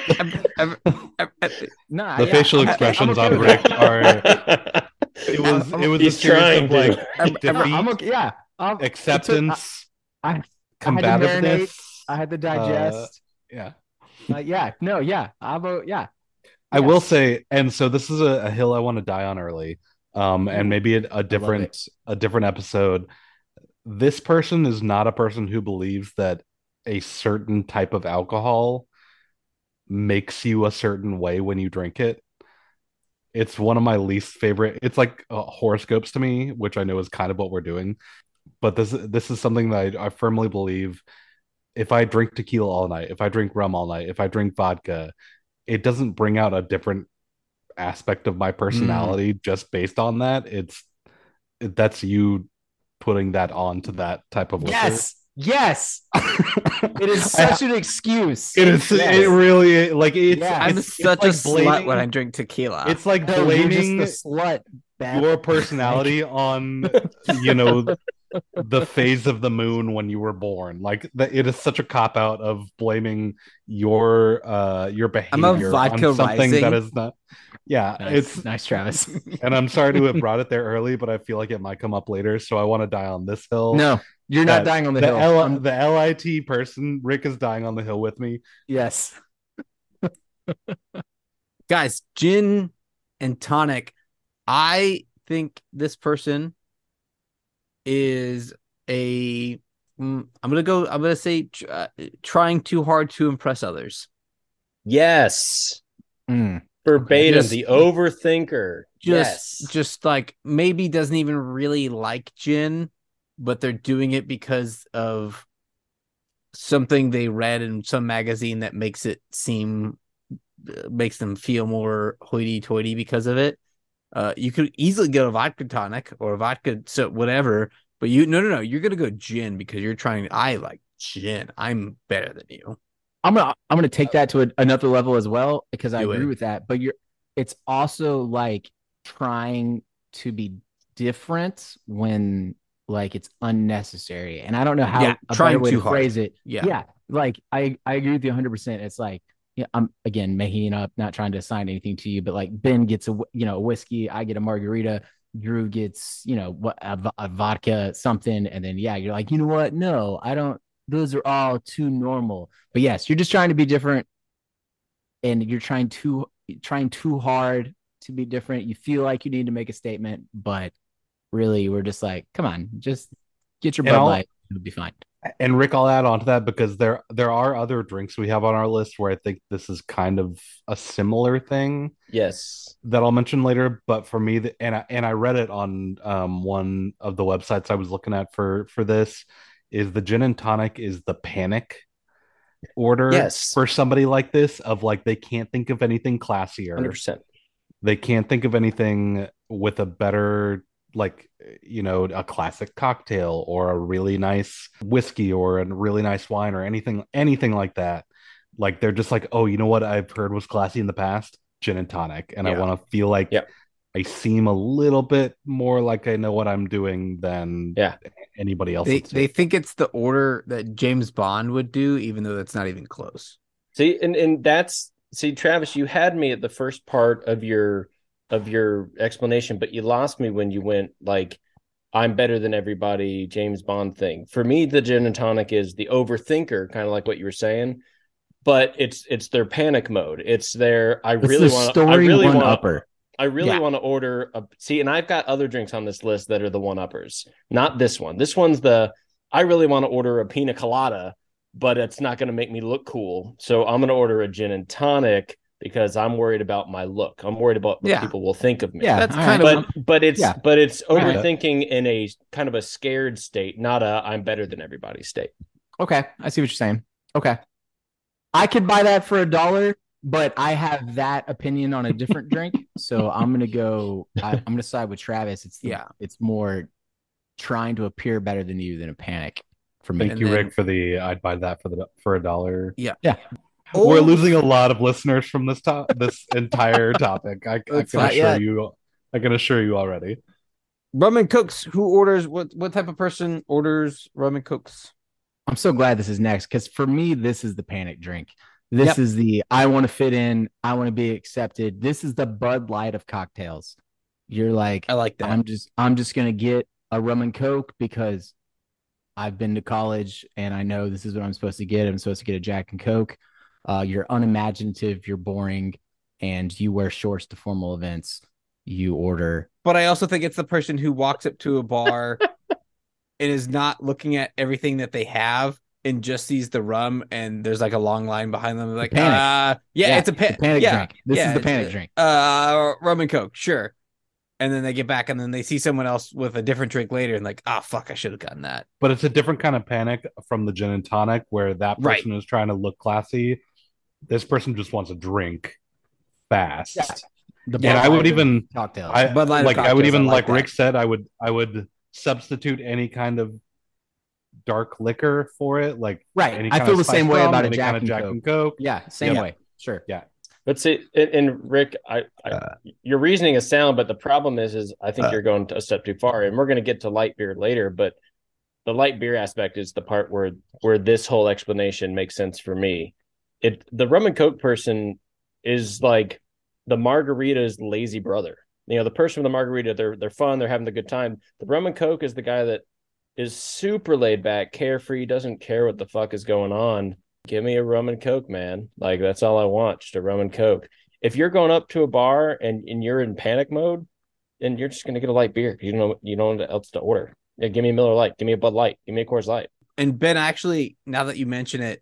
no, The yeah, facial I'm- expressions I'm okay on with Rick that. are it was it was He's a series trying of to. like I'm, defeat, I'm, I'm okay. Yeah, um, acceptance, I, I had to combativeness. I had to uh, digest. yeah. Uh, yeah, no, yeah, I'm a, yeah. I will Yes. say, and so this is a, a hill I want to die on early, um, and maybe a, a different a different episode. This person is not a person who believes that a certain type of alcohol makes you a certain way when you drink it. It's one of my least favorite. It's like uh, horoscopes to me, which I know is kind of what we're doing. But this this is something that I, I firmly believe. If I drink tequila all night, if I drink rum all night, if I drink vodka, it doesn't bring out a different aspect of my personality just based on that. It's that's you putting that on to that type of liquor. Yes, yes. It is such an excuse. It is. Yes. It really like it's. Yeah. I'm it's, such it's a like slut blaming- when I drink tequila. It's like No, you're blaming just the slut. Beth. your personality on you know the phase of the moon when you were born. Like the, it is such a cop out of blaming your uh your I'm a behavior vodka on something rising. that is not. Yeah, Nice, it's nice, Travis. and I'm sorry to have brought it there early, but I feel like it might come up later, so I want to die on this hill. No, you're not That- dying on the, the hill. L- I'm- the L I T person, Rick is dying on the hill with me. yes. Guys, gin and tonic. I think this person is a. mm, I'm gonna go. I'm gonna say tr- uh, trying too hard to impress others. Yes. Mm. Verbatim, Just- the overthinker. Just, yes. just like maybe doesn't even really like gin, but they're doing it because of something they read in some magazine that makes it seem uh, makes them feel more hoity-toity because of it. Uh, you could easily get a vodka tonic or a vodka so whatever, but you no no no you're gonna go gin because you're trying. I like gin. I'm better than you. I'm gonna I'm gonna take that to a, another level as well because I Do agree it. with that. But you're it's also like trying to be different when like it's unnecessary. And I don't know how Yeah, a trying better way too to hard. phrase it. Yeah. Yeah. Like I I agree with you one hundred percent. It's like yeah, I'm again making it up, not trying to assign anything to you, but like Ben gets a wh- you know a whiskey, I get a margarita, Drew gets you know what a, vo- a vodka something, and then yeah, you're like you know what? No, I don't. Those are all too normal. But yes, you're just trying to be different, and you're trying too trying too hard to be different. You feel like you need to make a statement, but really, we're just like, come on, just get your And Bud I'll- Light, it'll be fine. And Rick, I'll add on to that because there there are other drinks we have on our list where I think this is kind of a similar thing Yes. that I'll mention later. But for me, the, and I, and I read it on um, one of the websites I was looking at for for this is the gin and tonic is the panic order Yes. for somebody like this of like they can't think of anything one hundred classier. percent. They can't think of anything with a better like you know a classic cocktail or a really nice whiskey or a really nice wine or anything anything like that. Like they're just like, oh, you know what I've heard was classy in the past? gin and tonic, and Yeah. I want to feel like Yeah. I seem a little bit more like I know what I'm doing than Yeah. anybody else. They that's they here. think it's the order that James Bond would do, even though that's not even close. See, and, and that's see, Travis, you had me at the first part of your of your explanation, but you lost me when you went like, I'm better than everybody, James Bond thing. For me, the gin and tonic is the overthinker, kind of like what you were saying, but it's it's their panic mode. It's their I It's really the want to I story really one want upper. I really Yeah. want to order a see, and I've got other drinks on this list that are the one uppers, not this one. This one's the I really want to order a pina colada, but it's not going to make me look cool. So I'm going to order a gin and tonic because I'm worried about my look. I'm worried about what Yeah. people will think of me. Yeah, That's all kind right. of But but it's Yeah. but it's Right. overthinking in a kind of a scared state, not a I'm better than everybody state. Okay, I see what you're saying. Okay, I could buy that for a dollar, but I have that opinion on a different drink, so I'm gonna go. I, I'm gonna side with Travis. It's the, Yeah. it's more trying to appear better than you than a panic for me. Thank And you, then- Rick, for the I'd buy that for the for a dollar. Yeah. Yeah. We're Old- losing a lot of listeners from this top this entire topic. I, I It's can not assure yet. you. I can assure you already. Rum and Cokes. Who orders what? What type of person orders rum and Cokes? I'm so glad this is next because for me, this is the panic drink. This Yep. is the I want to fit in. I want to be accepted. This is the Bud Light of cocktails. You're like, I like that. I'm just I'm just gonna get a rum and coke because I've been to college and I know this is what I'm supposed to get. I'm supposed to get a Jack and Coke. Uh, you're unimaginative, you're boring, and you wear shorts to formal events. You order. But I also think it's the person who walks up to a bar and is not looking at everything that they have and just sees the rum and there's like a long line behind them. Like, panic. uh, yeah, Yeah, it's a pa- the panic yeah, drink. This yeah, is the it's panic a- drink. Uh, rum and Coke, sure. And then they get back and then they see someone else with a different drink later and like, ah, fuck, I should have gotten that. But it's a different kind of panic from the gin and tonic where that Right. person is trying to look classy. This person just wants a drink fast. Yeah. The And I Bud would Light of even cocktails. I Bud Light of like I would cocktails, even I like like, that. Rick said, I would I would substitute any kind of dark liquor for it, like Right. any I kind feel of the same spice way rum, about a any Jack kind of and Jack Coke. and Coke. Yeah, same Yeah. way. Sure. Yeah. But see, and, and Rick, I, I your reasoning is sound, but the problem is, is I think Uh. you're going a step too far, and we're going to get to light beer later. But the light beer aspect is the part where where this whole explanation makes sense for me. It the rum and coke person is like the margarita's lazy brother. You know, the person with the margarita, they're they're fun, they're having a good time. The rum and coke is the guy that is super laid back, carefree, doesn't care what the fuck is going on. Give me a rum and coke, man. Like, that's all I want, just a rum and coke. If you're going up to a bar and, and you're in panic mode, then you're just gonna get a light beer. You don't know you don't know what else to order. Yeah, give me a Miller Lite, give me a Bud Light, give me a Coors Light. And Ben, actually, now that you mention it,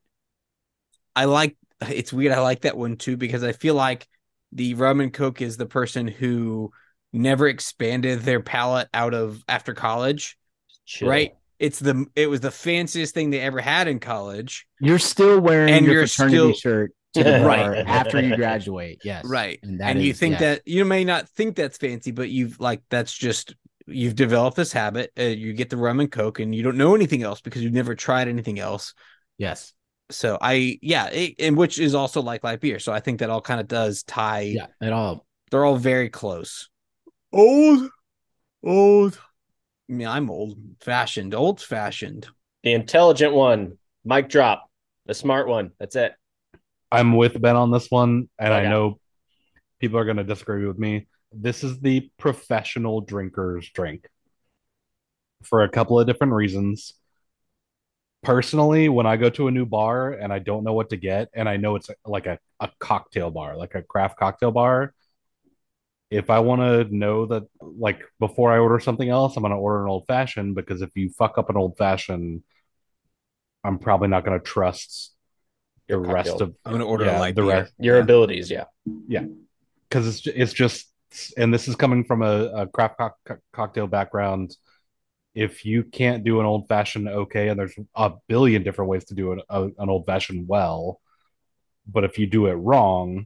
I like it's weird. I like that one too, because I feel like the rum and coke is the person who never expanded their palate out of after college. Chill. Right? It's the it was the fanciest thing they ever had in college. You're still wearing And your you're fraternity still- shirt to the bar Right. after you graduate. Yes. Right. And, And, that you is- think yes. that you may not think that's fancy, but you've like that's just you've developed this habit. Uh, you get the rum and coke and you don't know anything else because you've never tried anything else. Yes. So I yeah, it, and which is also like light beer. So I think that all kind of does tie. Yeah. It all. They're all very close. Old, old. I mean, I'm old fashioned, old fashioned. The intelligent one, mic drop. The smart one. That's it. I'm with Ben on this one, and Okay. I know people are going to disagree with me. This is the professional drinker's drink for a couple of different reasons. Personally, when I go to a new bar and I don't know what to get, and I know it's like a, a cocktail bar, like a craft cocktail bar, if I want to know that, like, before I order something else, I'm going to order an old fashioned, because if you fuck up an old fashioned, I'm probably not going to trust the Your rest cocktail. of I'm gonna order yeah, a light the beer. rest Your Yeah. abilities, yeah. because it's it's just, and this is coming from a, a craft co- co- cocktail background. If you can't do an old fashioned okay, and there's a billion different ways to do an, a, an old fashioned well, but if you do it wrong,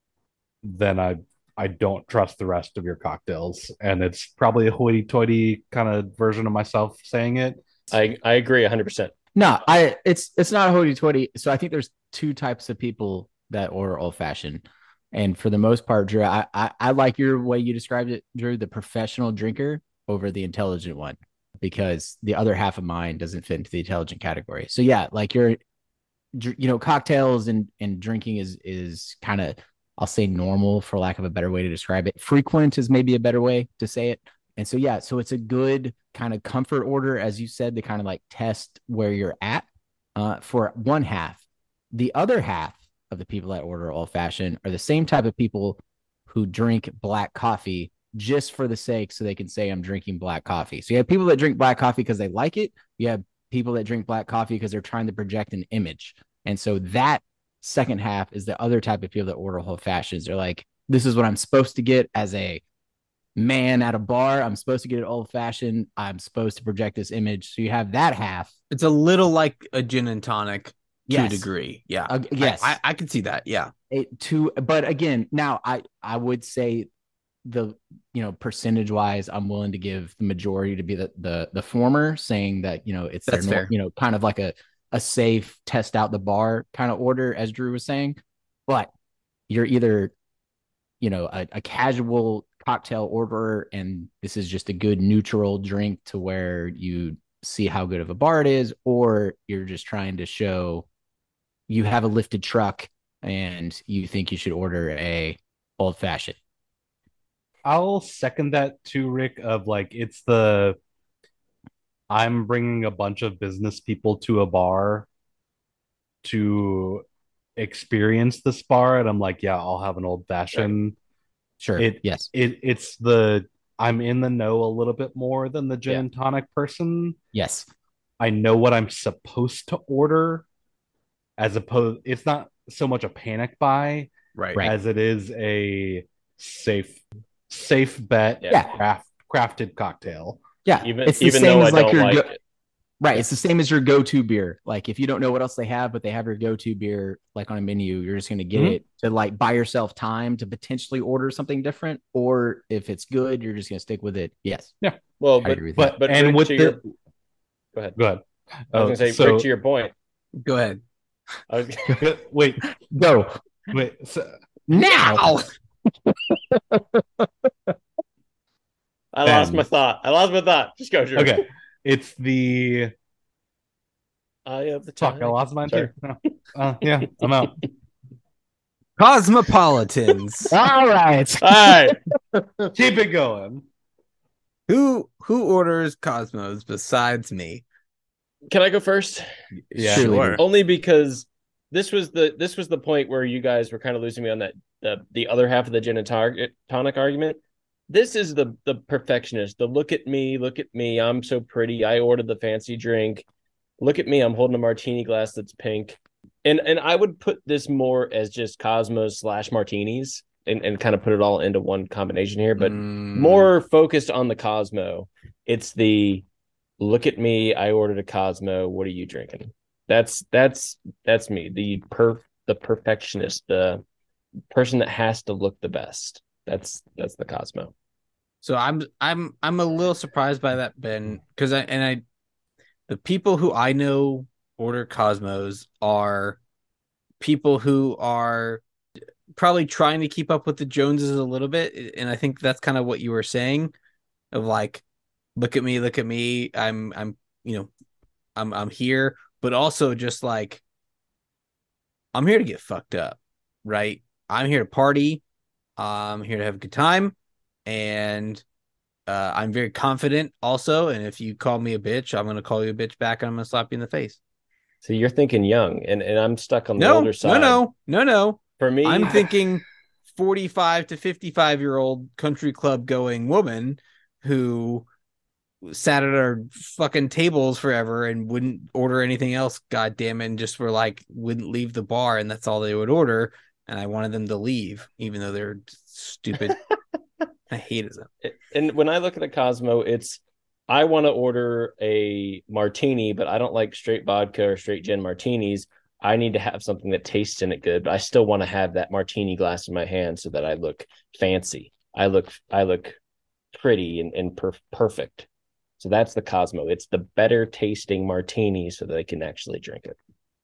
then I I don't trust the rest of your cocktails, and it's probably a hoity-toity kind of version of myself saying it. I, I agree one hundred percent. No, I. It's it's not a hoity toity. So I think there's two types of people that order old fashioned. And for the most part, Drew, I, I, I like your way you described it, Drew, the professional drinker over the intelligent one, because the other half of mine doesn't fit into the intelligent category. So yeah, like you're, you know, cocktails and, and drinking is, is kind of, I'll say normal for lack of a better way to describe it. Frequent is maybe a better way to say it. And so, yeah, so it's a good kind of comfort order, as you said, to kind of like test where you're at uh, for one half. The other half of the people that order old fashioned are the same type of people who drink black coffee just for the sake so they can say I'm drinking black coffee. So you have people that drink black coffee because they like it. You have people that drink black coffee because they're trying to project an image. And so that second half is the other type of people that order old fashions. They're like, this is what I'm supposed to get as a man at a bar. I'm supposed to get an old fashioned. I'm supposed to project this image. So you have that half. It's a little like a gin and tonic. To Yes. a degree, yeah, Uh, yes, I, I, I can see that, yeah. It, to but again, now I I would say the you know percentage wise, I'm willing to give the majority to be the the the former, saying that you know it's That's their, fair. you know kind of like a a safe test out the bar kind of order, as Drew was saying. But you're either you know a, a casual cocktail orderer, and this is just a good neutral drink to where you see how good of a bar it is, or you're just trying to show you have a lifted truck and you think you should order a old fashioned. I'll second that too, Rick. Of like, it's the I'm bringing a bunch of business people to a bar to experience this bar, and I'm like, yeah, I'll have an old fashioned. Sure. It yes. it it's the I'm in the know a little bit more than the gin Yeah. and tonic person. Yes. I know what I'm supposed to order, as opposed it's not so much a panic buy Right. Right. as it is a safe safe bet, Yeah. craft, crafted cocktail. Yeah. Even it's the even same though I as like don't your like go- it. right. It's the same as your go-to beer. Like if you don't know what else they have, but they have your go-to beer like on a menu, you're just going to get Mhm. it to like buy yourself time to potentially order something different. Or if it's good, you're just going to stick with it. Yes. Well, I but agree with But But and Rick, with to the your- go ahead. go ahead. I was Oh, gonna say, so- Rick, to your point. Go ahead. I was wait, Go wait. So, now. I lost Ben. my thought. I lost my thought. Just go, Drew. okay, it's the Eye of the fuck. I tiger. lost mine Sorry. too. No. Uh, yeah, I'm out. Cosmopolitans. All right. All right. Keep it going. who who orders Cosmos besides me? Can I go first? Yeah, Sure. Only because this was the this was the point where you guys were kind of losing me on that the the other half of the gin and tar- tonic argument. This is the the perfectionist. The look at me, look at me. I'm so pretty. I ordered the fancy drink. Look at me. I'm holding a martini glass that's pink. And and I would put this more as just Cosmos slash martinis and, and kind of put it all into one combination here, but Mm, more focused on the Cosmo. It's the look at me. I ordered a Cosmo. What are you drinking? That's that's that's me. The per the perfectionist, the person that has to look the best. That's that's the Cosmo. So I'm I'm I'm a little surprised by that, Ben, because I and I the people who I know order Cosmos are people who are probably trying to keep up with the Joneses a little bit, and I think that's kind of what you were saying, of like, look at me, look at me, I'm I'm you know, I'm I'm here, but also just like I'm here to get fucked up, right? I'm here to party, I'm here to have a good time, and uh, I'm very confident also. And if you call me a bitch, I'm gonna call you a bitch back, and I'm gonna slap you in the face. So you're thinking young, and, and I'm stuck on the No, older side. no, no, no, no. For me, I'm thinking forty-five to fifty-five year old country club going woman who sat at our fucking tables forever and wouldn't order anything else, god damn it, and just were like wouldn't leave the bar, and that's all they would order, and I wanted them to leave even though they're stupid. I hated them. and when I look at a Cosmo, it's I want to order a martini, but I don't like straight vodka or straight gin martinis. I need to have something that tastes in it good, but I still want to have that martini glass in my hand so that I look fancy. I look I look pretty and, and per- perfect. So that's the Cosmo. It's the better tasting martini so that I can actually drink it.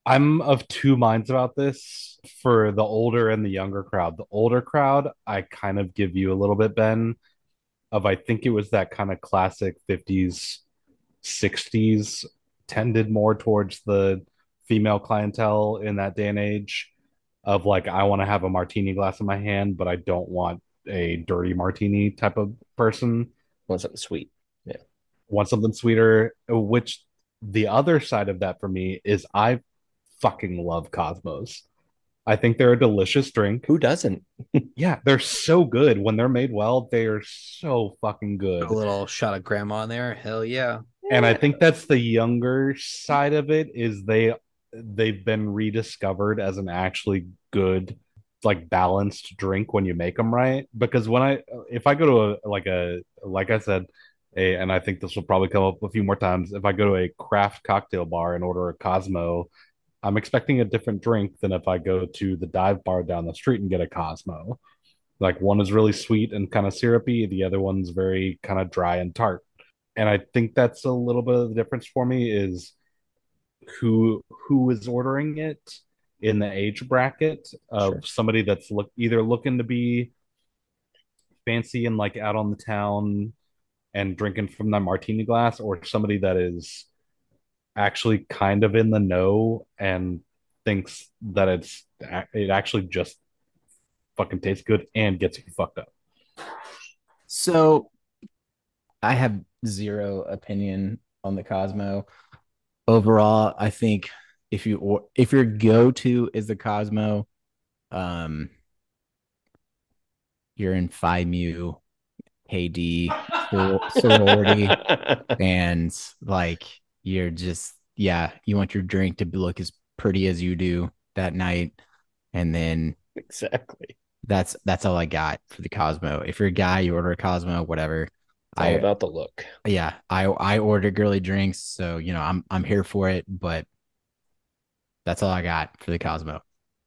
I'm of two minds about this for the older and the younger crowd. The older crowd, I kind of give you a little bit, Ben, of I think it was that kind of classic fifties, sixties, tended more towards the female clientele in that day and age of like, I want to have a martini glass in my hand, but I don't want a dirty martini type of person. Want something sweet. Yeah. Want something sweeter, which the other side of that for me is I fucking love Cosmos. I think they're a delicious drink. Who doesn't? Yeah, they're so good. When they're made well, they are so fucking good. A little shot of grandma in there. Hell yeah. And I think that's the younger side of it is they they've been rediscovered as an actually good like balanced drink when you make them right. Because when I if I go to a like a like I said, a and I think this will probably come up a few more times. If I go to a craft cocktail bar and order a Cosmo, I'm expecting a different drink than if I go to the dive bar down the street and get a Cosmo. Like one is really sweet and kind of syrupy, the other one's very kind of dry and tart. And I think that's a little bit of the difference for me is who who is ordering it in the age bracket of Sure. somebody that's look either looking to be fancy and like out on the town and drinking from that martini glass, or somebody that is actually kind of in the know and thinks that it's it actually just fucking tastes good and gets you fucked up. So I have zero opinion on the Cosmo. Overall, I think if you or if your go-to is the Cosmo, um, you're in Phi Mu, K D, sorority, and like you're just yeah, you want your drink to look as pretty as you do that night, and then Exactly. that's that's all I got for the Cosmo. If you're a guy, you order a Cosmo, whatever. It's all I about the look. yeah, I I order girly drinks, so you know I'm I'm here for it, but that's all I got for the Cosmo.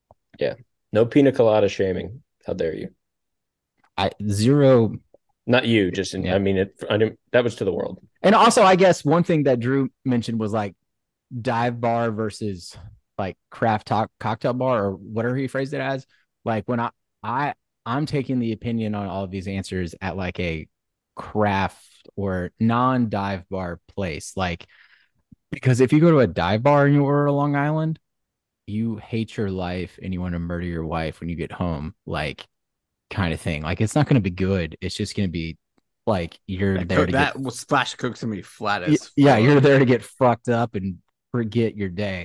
No pina colada shaming. How dare you? I zero. Not you, just in, Yeah. I mean it. I didn't, that was to the world. And also, I guess one thing that Drew mentioned was like dive bar versus like craft talk cocktail bar or whatever he phrased it as. Like when I I I'm taking the opinion on all of these answers at like a craft or non-dive bar place. Like because if you go to a dive bar and you order a Long Island, you hate your life and you want to murder your wife when you get home, like kind of thing. Like it's not going to be good. It's just going to be like you're That, there co- to that get will splash cook somebody flat Y- as yeah, fuck. you're there to get fucked up and forget your day.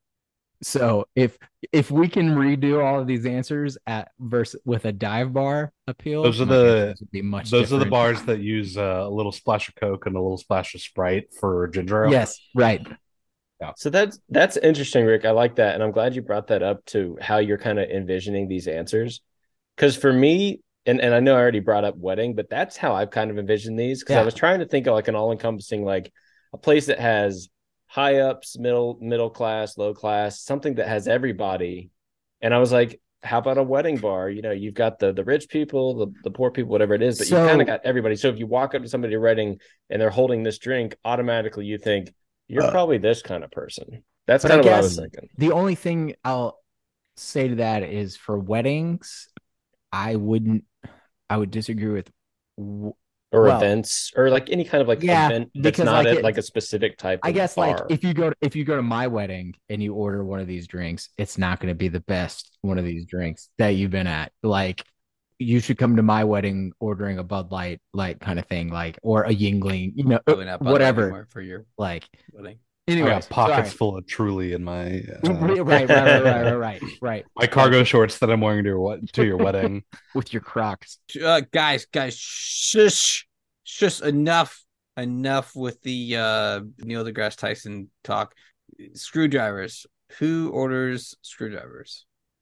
So if if we can redo all of these answers at versus with a dive bar appeal, Those are my the- answers would be much Those are the different. bars that use uh, a little splash of Coke and a little splash of Sprite for ginger ale. Yes, right. So that's that's interesting, Rick. I like that, and I'm glad you brought that up to how you're kind of envisioning these answers. Because for me, and and I know I already brought up wedding, but that's how I've kind of envisioned these. Because Yeah. I was trying to think of like an all-encompassing, like a place that has high ups, middle middle class, low class, something that has everybody. And I was like, how about a wedding bar? You know, you've got the the rich people, the, the poor people, whatever it is, but So- you kind of got everybody. So if you walk up to somebody at a wedding and they're holding this drink, automatically you think you're Uh, probably this kind of person. That's But kind I of what I was guess- thinking. The only thing I'll say to that is for weddings, I wouldn't. I would disagree with. w- Or well, events, or like any kind of like Yeah, event that's because, not like, at it- like a specific type. I of guess bar. like if you go to, if you go to my wedding and you order one of these drinks, it's not going to be the best one of these drinks that you've been at. Like you should come to my wedding ordering a Bud Light, like kind of thing, like or a Yingling, you know, Probably not Bud Light whatever. anymore for your Like wedding. I anyway, got pockets full of Truly in my uh, right, right, right, right, right, right, right. my cargo shorts that I'm wearing to your what to your wedding. With your Crocs. Uh, guys, guys, shush, shush, enough, enough with the uh, Neil deGrasse Tyson talk. Screwdrivers. Who orders screwdrivers?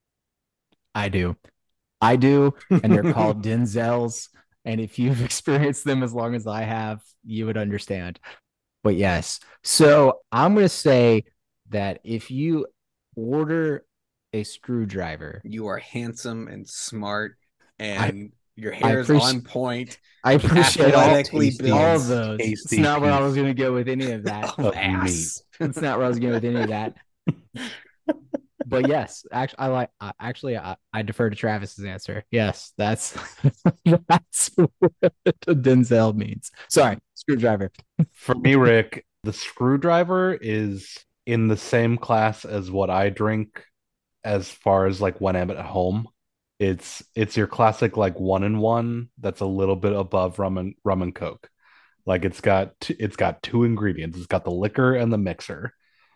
I do. I do, and they're called Denzels. And if you've experienced them as long as I have, you would understand. But yes, so I'm going to say that if you order a screwdriver, You are handsome and smart, and your I hair is appreci- on point. I appreciate all, Athletically tasty. built. all of those. It's Tasty not where I piece was going to go with any of that. Of of ass. It's not where I was going with any of that. But yes, actually, I like. Uh, actually, I, I defer to Travis's answer. Yes, that's that's what Denzel means. Sorry, screwdriver. For me, Rick, the screwdriver is in the same class as what I drink as far as like when I'm at home. It's it's your classic like one in one that's a little bit above rum and rum and coke. Like it's got t- it's got two ingredients. It's got the liquor and the mixer.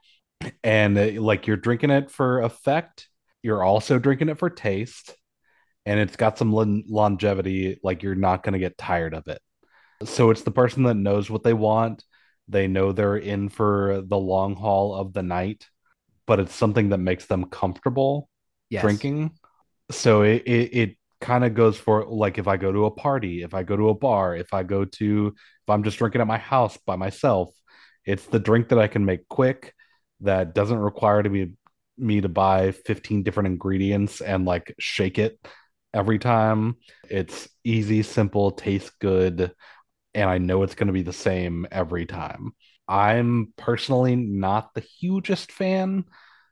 And uh, like you're drinking it for effect, you're also drinking it for taste, and it's got some lon- longevity. Like you're not going to get tired of it. So it's the person that knows what they want. They know they're in for the long haul of the night, but it's something that makes them comfortable Yes. drinking. So it it, it kind of goes for like if I go to a party, if I go to a bar, if I go to if I'm just drinking at my house by myself, it's the drink that I can make quick that doesn't require to be me to buy fifteen different ingredients and like shake it every time. It's easy, simple, tastes good, and I know it's going to be the same every time. I'm personally not the hugest fan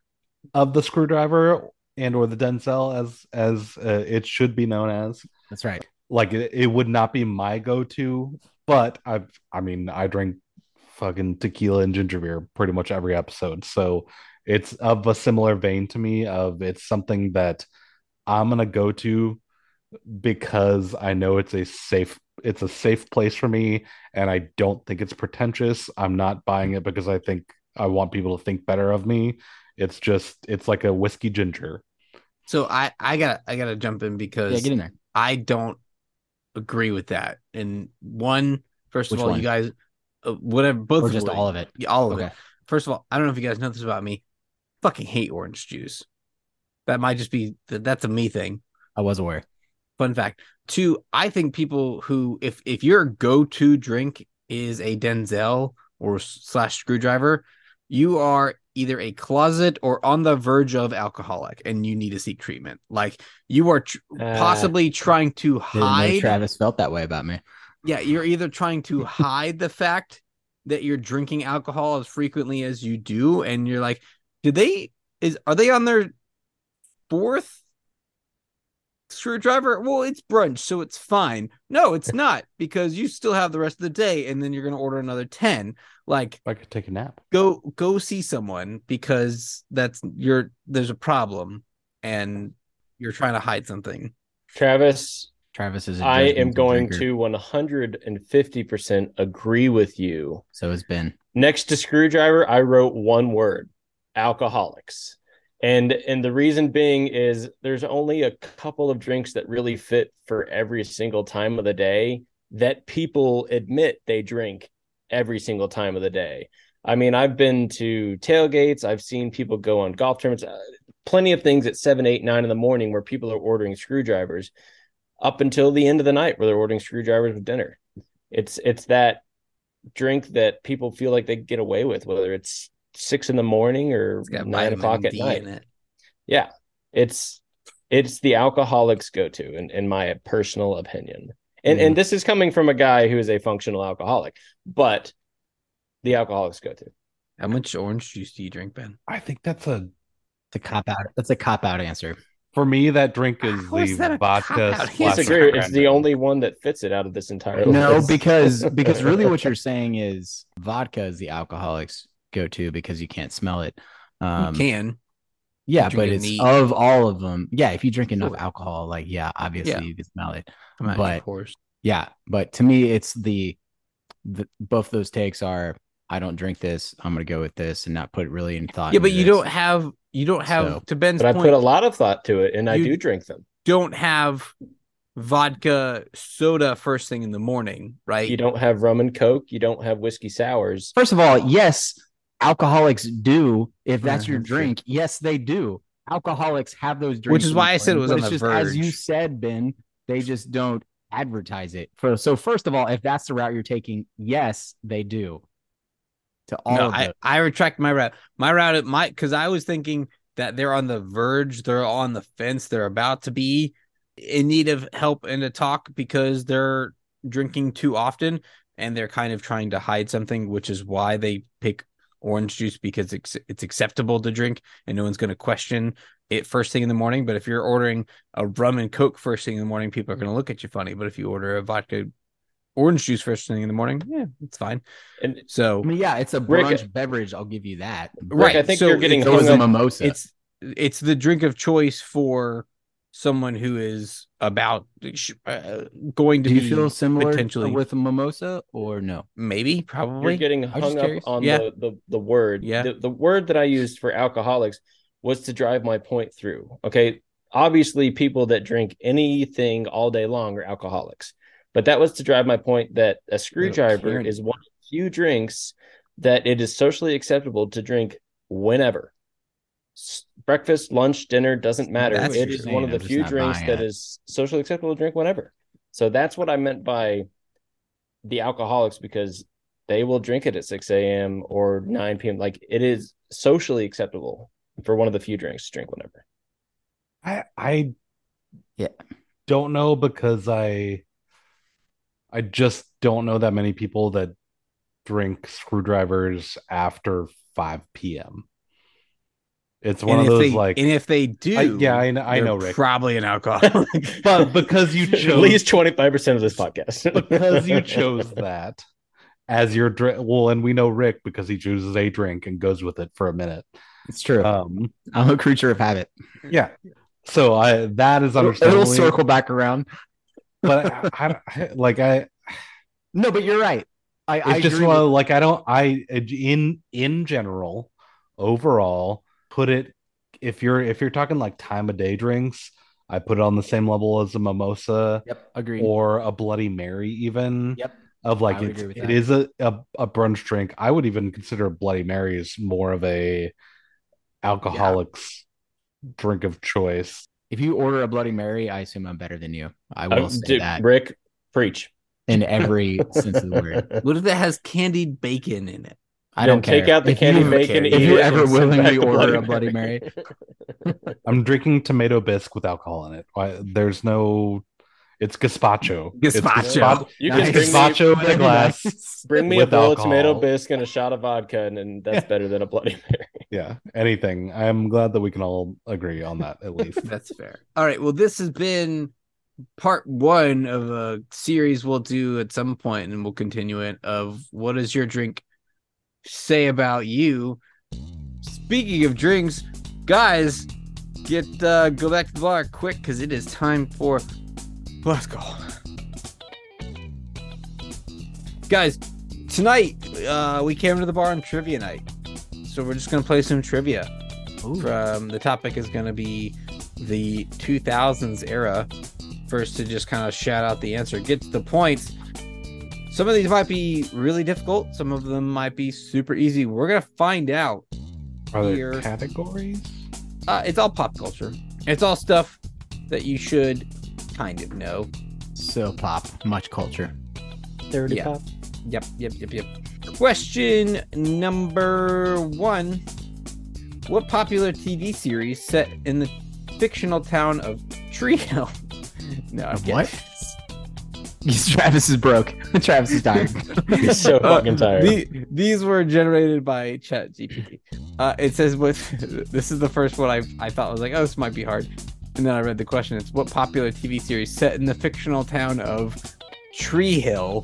of the screwdriver and or the Denzel as as uh, it should be known as. That's right. Like it, it would not be my go-to, but I've I mean I drink fucking tequila and ginger beer pretty much every episode. So it's of a similar vein to me of it's something that I'm gonna go to because I know it's a safe it's a safe place for me and I don't think it's pretentious. I'm not buying it because I think I want people to think better of me. It's just it's like a whiskey ginger. So I I got I got to jump in because Yeah, get in there. I don't agree with that. And one, first Which of all, one? you guys, uh, whatever, both Or of just them, all of it? Yeah, all of Okay. it. First of all, I don't know if you guys know this about me. Fucking hate orange juice. That might just be that's a me thing. I was aware. Fun fact. Two, I think people who if if your go-to drink is a Denzel or slash screwdriver, you are either a closet or on the verge of alcoholic and you need to seek treatment. Like you are tr- Uh, possibly trying to Didn't know hide. Travis felt that way about me. Yeah, you're either trying to hide the fact that you're drinking alcohol as frequently as you do, and you're like, did they is are they on their fourth screwdriver? Well, it's brunch, so it's fine. No, it's not, because you still have the rest of the day, and then you're gonna order another ten. Like, I could take a nap. go go see someone because that's you're there's a problem and you're trying to hide something. Travis, Travis is a I am judgmental going drinker. to one hundred fifty percent agree with you. So has Ben. Next to screwdriver, I wrote one word: alcoholics. And and the reason being is there's only a couple of drinks that really fit for every single time of the day that people admit they drink every single time of the day. I mean, I've been to tailgates. I've seen people go on golf tournaments, uh, plenty of things at seven, eight, nine in the morning where people are ordering screwdrivers up until the end of the night where they're ordering screwdrivers with dinner. It's, it's that drink that people feel like they get away with, whether it's six in the morning or It's got nine vitamin o'clock at D night. in it. Yeah, it's it's the alcoholics go-to in, in my personal opinion. And Mhm. and this is coming from a guy who is a functional alcoholic, but the alcoholics go-to. How much orange juice do you drink, Ben? I think that's a It's a cop out. That's a cop out answer. for me that drink is How is that the a vodka cop-out? splash Disagree. of It's the cranberry. only one that fits it out of this entire No, list. because because really what you're saying is vodka is the alcoholics go to because you can't smell it. Um, you can. yeah, drink but it it's neat. of all of them. Yeah, if you drink enough Sure. alcohol, like yeah, obviously Yeah. you can smell it. Come on, But- of course. Yeah, but to me, it's the, the both those takes are I don't drink this. I'm gonna go with this and not put really in thought. Yeah, but into you this. don't have you don't have So- to Ben's But I point. put a lot of thought to it, and I You- do drink them. don't have vodka soda first thing in the morning, right? You don't have rum and coke. You don't have whiskey sours. First of all, yes, alcoholics do. If that's Yeah, your that's true. drink, yes, they do. Alcoholics have those drinks, Which is in why the I said it morning, was but on it's the just, as you verge. said, Ben, they just don't advertise it. For so, first of all, if that's the route you're taking, yes, they do. To all no, of I, those. I retract my route. My route at my because I was thinking that they're on the verge, they're on the fence, they're about to be in need of help and a talk because they're drinking too often and they're kind of trying to hide something, which is why they pick orange juice because it's it's acceptable to drink and no one's going to question it first thing in the morning. But if you're ordering a rum and Coke first thing in the morning, people are going to look at you funny. But if you order a vodka orange juice first thing in the morning, yeah, it's fine. And so I mean, yeah, it's a Rick- brunch beverage. I'll give you that. Rick, right, I think so you're getting it's, It was hung a up. mimosa. it's it's the drink of choice for someone who is about uh, going to Do you be feel similar potentially with a mimosa or no? maybe probably You're getting was hung just up curious. on Yeah. the, the the word. Yeah. The, the word that I used for alcoholics was to drive my point through. Okay. Obviously, people that drink anything all day long are alcoholics. But that was to drive my point that a screwdriver Karen. is one of the few drinks that it is socially acceptable to drink whenever. S- Breakfast, lunch, dinner, doesn't matter. That's It true. is one of I'm the just few not drinks buying that it. is socially acceptable to drink whenever. So that's what I meant by the alcoholics, because they will drink it at six a.m. or nine p.m. Like, it is socially acceptable for one of the few drinks to drink whenever. I I Yeah. don't know because I I just don't know that many people that drink screwdrivers after five p.m. It's one and of if those they, like and if they do, I- yeah, I know- I they're know, Rick. probably an alcoholic. but because you At chose least twenty-five percent of this podcast. because you chose that as your drink. Well, and we know Rick because he chooses a drink and goes with it for a minute. It's true. Um, I'm a creature of habit. yeah. So I that is It'll, understandable. it'll circle back around. But I, I, I- like I, No, but you're right. I, I it's just agree well, with- like I don't. I in in general, overall, put it if you're if you're talking like time of day drinks, I put it on the same level as a mimosa Yep, agreed. or a Bloody Mary, even. Yep. Of like I would it's, agree with it that. is a, a a brunch drink. I would even consider a Bloody Mary as more of a alcoholics drink of choice. If you order a Bloody Mary, I assume I'm better than you. I will Uh, say dude, that Rick, preach. in every sense of the word. What if it has candied bacon in it? I Then don't care. take out the If candy you- bacon. if eat you it, ever and send willingly back the order a Bloody Mary. I'm drinking tomato bisque with alcohol in it. Why, there's no. It's gazpacho. It's Gazpacho. gazpa- You Nice. can bring me, gazpacho in a Very glass. nice. bring me a with bowl alcohol. of tomato bisque and a shot of vodka, and, and that's better than a Bloody Mary. Yeah, anything. I'm glad that we can all agree on that at least. That's fair. All right. Well, this has been part one of a series we'll do at some point, and we'll continue it. Of what does your drink say about you? Speaking of drinks, guys, get uh, go back to the bar quick because it is time for last call. Guys, tonight uh, we came to the bar on trivia night, so we're just gonna play some trivia. Ooh. From the topic is going to be the two thousands era. First, to just kind of shout out the answer, get to the points. Some of these might be really difficult. Some of them might be super easy. We're going to find out. Are there Here. categories? Uh, it's all pop culture. It's all stuff that you should kind of know. So pop, much culture. Dirty Yeah. pop. Yep, yep, yep, yep. Question number one. What popular T V series set in the fictional town of Tree Hill? No, I'm kidding. What? Travis is broke. Travis is tired. He's so Uh, fucking tired. the- these were generated by ChatGPT. Uh, it says what this is the first one I I thought was like, oh, this might be hard. And then I read the question. It's what popular T V series set in the fictional town of Tree Hill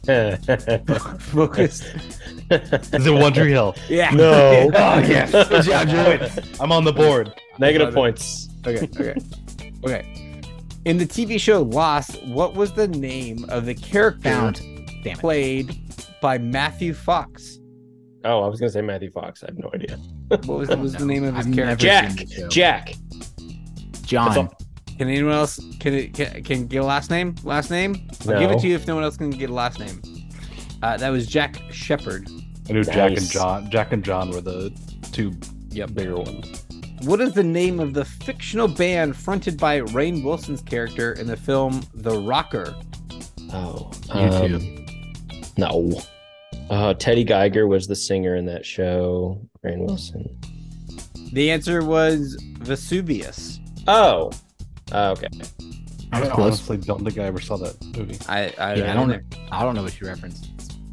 focused. Is it One Tree Hill? Yeah. No. Oh yes. Good job, Drew. Points. I'm on the board. Negative points. Okay, okay. Okay. In the T V show Lost, what was the name of the character Found. Damn it. played by Matthew Fox? Oh, I was gonna say Matthew Fox. I have no idea. What was, what was the name of his I've character? never Jack. seen the show. Jack. John. That's all. Can anyone else can it can, can get a last name? Last name? I'll give No. it to you if no one else can get a last name. Uh, that was Jack Shepard. I knew Jack and Nice. John. Jack and John were the two Yep. bigger ones. What is the name of the fictional band fronted by Rainn Wilson's character in the film The Rocker? Oh, YouTube. um, no. Uh, Teddy Geiger was the singer in that show. Rainn Wilson. The answer was Vesuvius. Oh. Uh, okay. I was I close. honestly don't think I ever saw that movie. I I, Yeah, I I don't know. know. I don't know what you referenced.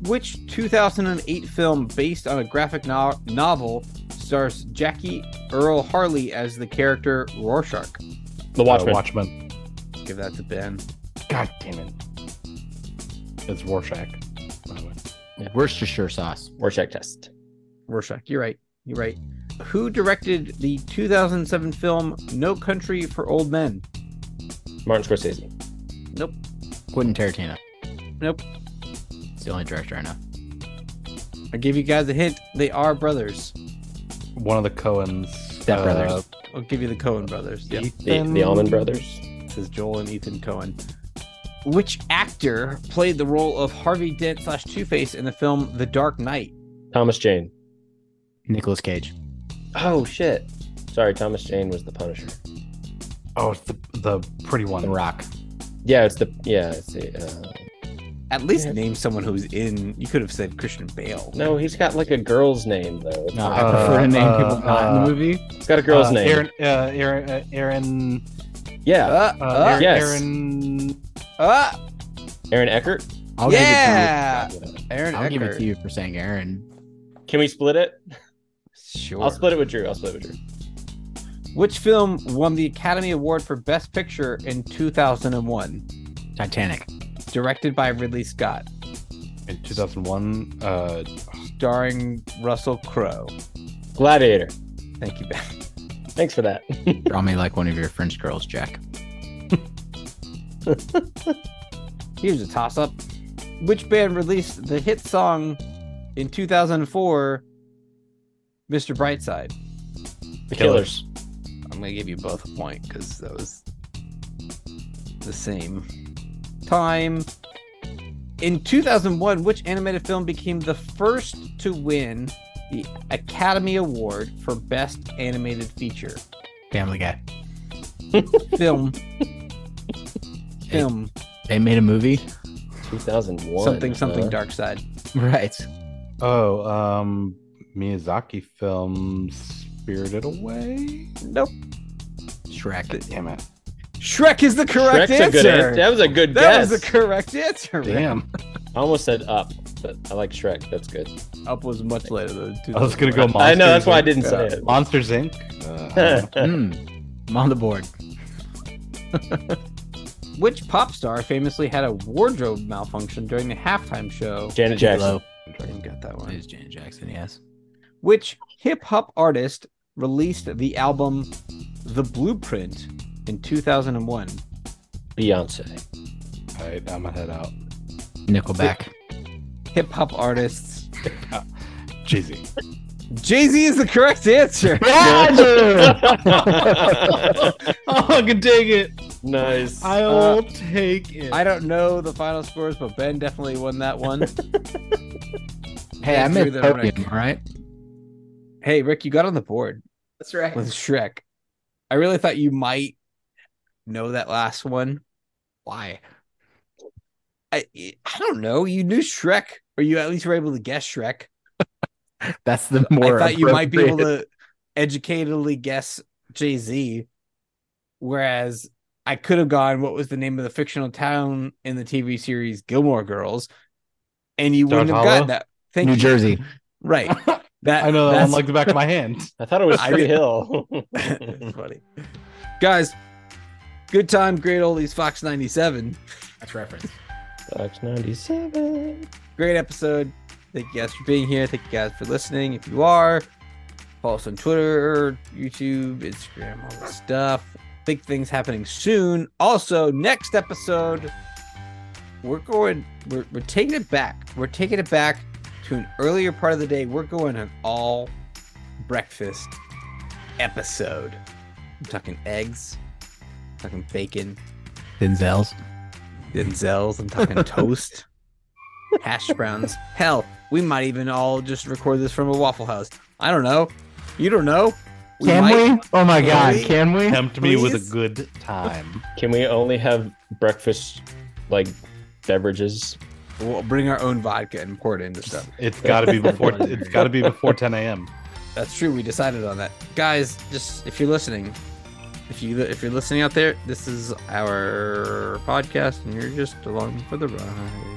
Which two thousand eight film based on a graphic no- novel stars Jackie Earl Harley as the character Rorschach? The Watchmen. Uh, Watchmen. Give that to Ben. God damn it. It's Rorschach, by the way. Yeah. Worcestershire sauce. Rorschach test. Rorschach. You're right. You're right. Who directed the two thousand seven film No Country for Old Men? Martin Scorsese. Nope. Quentin Tarantino. Nope. It's the only director I know. I give you guys a hint. They are brothers. One of the Coens. Step Brothers. I'll give you the Coen brothers. Yep. The, the Almond Brothers. This is Joel and Ethan Coen. Which actor played the role of Harvey Dent slash Two-Face in the film The Dark Knight? Thomas Jane. Nicolas Cage. Oh, shit. Sorry, Thomas Jane was the Punisher. Oh, it's the the pretty one. The Rock. Yeah, it's the... Yeah, it's the... Uh, At least Yeah. name someone who's in. You could have said Christian Bale. no, he's got like a girl's name, though. No, It's I not- prefer to name uh, people not in uh, the movie. He's got a girl's Uh, name. Aaron, uh, Aaron, uh, Aaron, Yeah. Uh, uh, uh, Aaron, yes. Aaron, uh, Aaron Eckert. I'll yeah, give it to Aaron you. I'll give it Eckhart. to you for saying Aaron. Can we split it? Sure. I'll split it with Drew. I'll split it with Drew. Which film won the Academy Award for Best Picture in two thousand one? Titanic. Directed by Ridley Scott, in two thousand one. Uh, starring Russell Crowe. Gladiator. Thank you, Ben. Thanks for that. Draw me like one of your French girls, Jack. Here's a toss-up. Which band released the hit song in two thousand four, Mister Brightside? The Killers. I'm going to give you both a point because that was the same time. In two thousand one, which animated film became the first to win the Academy Award for Best Animated Feature? Family Guy. Film. Film. They made a movie. two thousand one. Something, something huh? Dark Side. Right. oh, um, Miyazaki film Spirited Away. Nope. Shrek. Damn it! Shrek is the correct Shrek's a answer. good answer. That was a good That guess. was the correct answer. man. Damn. I almost said Up, but I like Shrek. That's good. Up was much later than two thousand one. I was gonna go. Monsters, I know, that's why I didn't Inc. say Uh, it. Monsters Incorporated. Uh, I don't know. Hmm. I'm on the board. Which pop star famously had a wardrobe malfunction during the halftime show? Janet Jackson. Hello. I didn't get that It one. is Janet Jackson, yes. Which hip hop artist released the album The Blueprint in two thousand one? Beyonce. All right, I'm gonna head out. Nickelback. Hip hop artists. Jay Z. Jay-Z is the correct answer. I can take it. Nice. I'll Uh, take it. I don't know the final scores, but Ben definitely won that one. Hey, I Through made the podium, Rick. all right? Hey, Rick, you got on the board That's right. with Shrek. I really thought you might know that last one. Why? I I don't know. You knew Shrek, or you at least were able to guess Shrek. That's the more. I thought you might be able appropriate- to educatedly guess Jay-Z, whereas I could have gone, what was the name of the fictional town in the T V series Gilmore Girls, and you wouldn't have Stars gotten Hollow? that. Thank New you. Jersey. Right. That I know that that's, one like the back of my hand. I thought it was I Tree did- Hill. It's funny. Guys, good time, great oldies, Fox ninety-seven. That's reference. Fox ninety-seven. Great episode. Thank you guys for being here. Thank you guys for listening. If you are, follow us on Twitter, YouTube, Instagram, all this stuff. Big things happening soon. Also, next episode, we're going, we're, we're taking it back. We're taking it back to an earlier part of the day. We're going an all breakfast episode. I'm talking eggs, I'm talking bacon, Denzel's. Denzels, I'm talking toast, hash browns. Hell, we might even all just record this from a Waffle House. I don't know. You don't know. We Can might. we? Oh my Can God, we? can we? Tempt me with Please? a good time. Can we only have breakfast like beverages? We'll bring our own vodka and pour it into stuff. It's got to be before. It's got to be before ten a.m. That's true. We decided on that, guys. Just if you're listening, if you if you're listening out there, this is our podcast, and you're just along for the ride.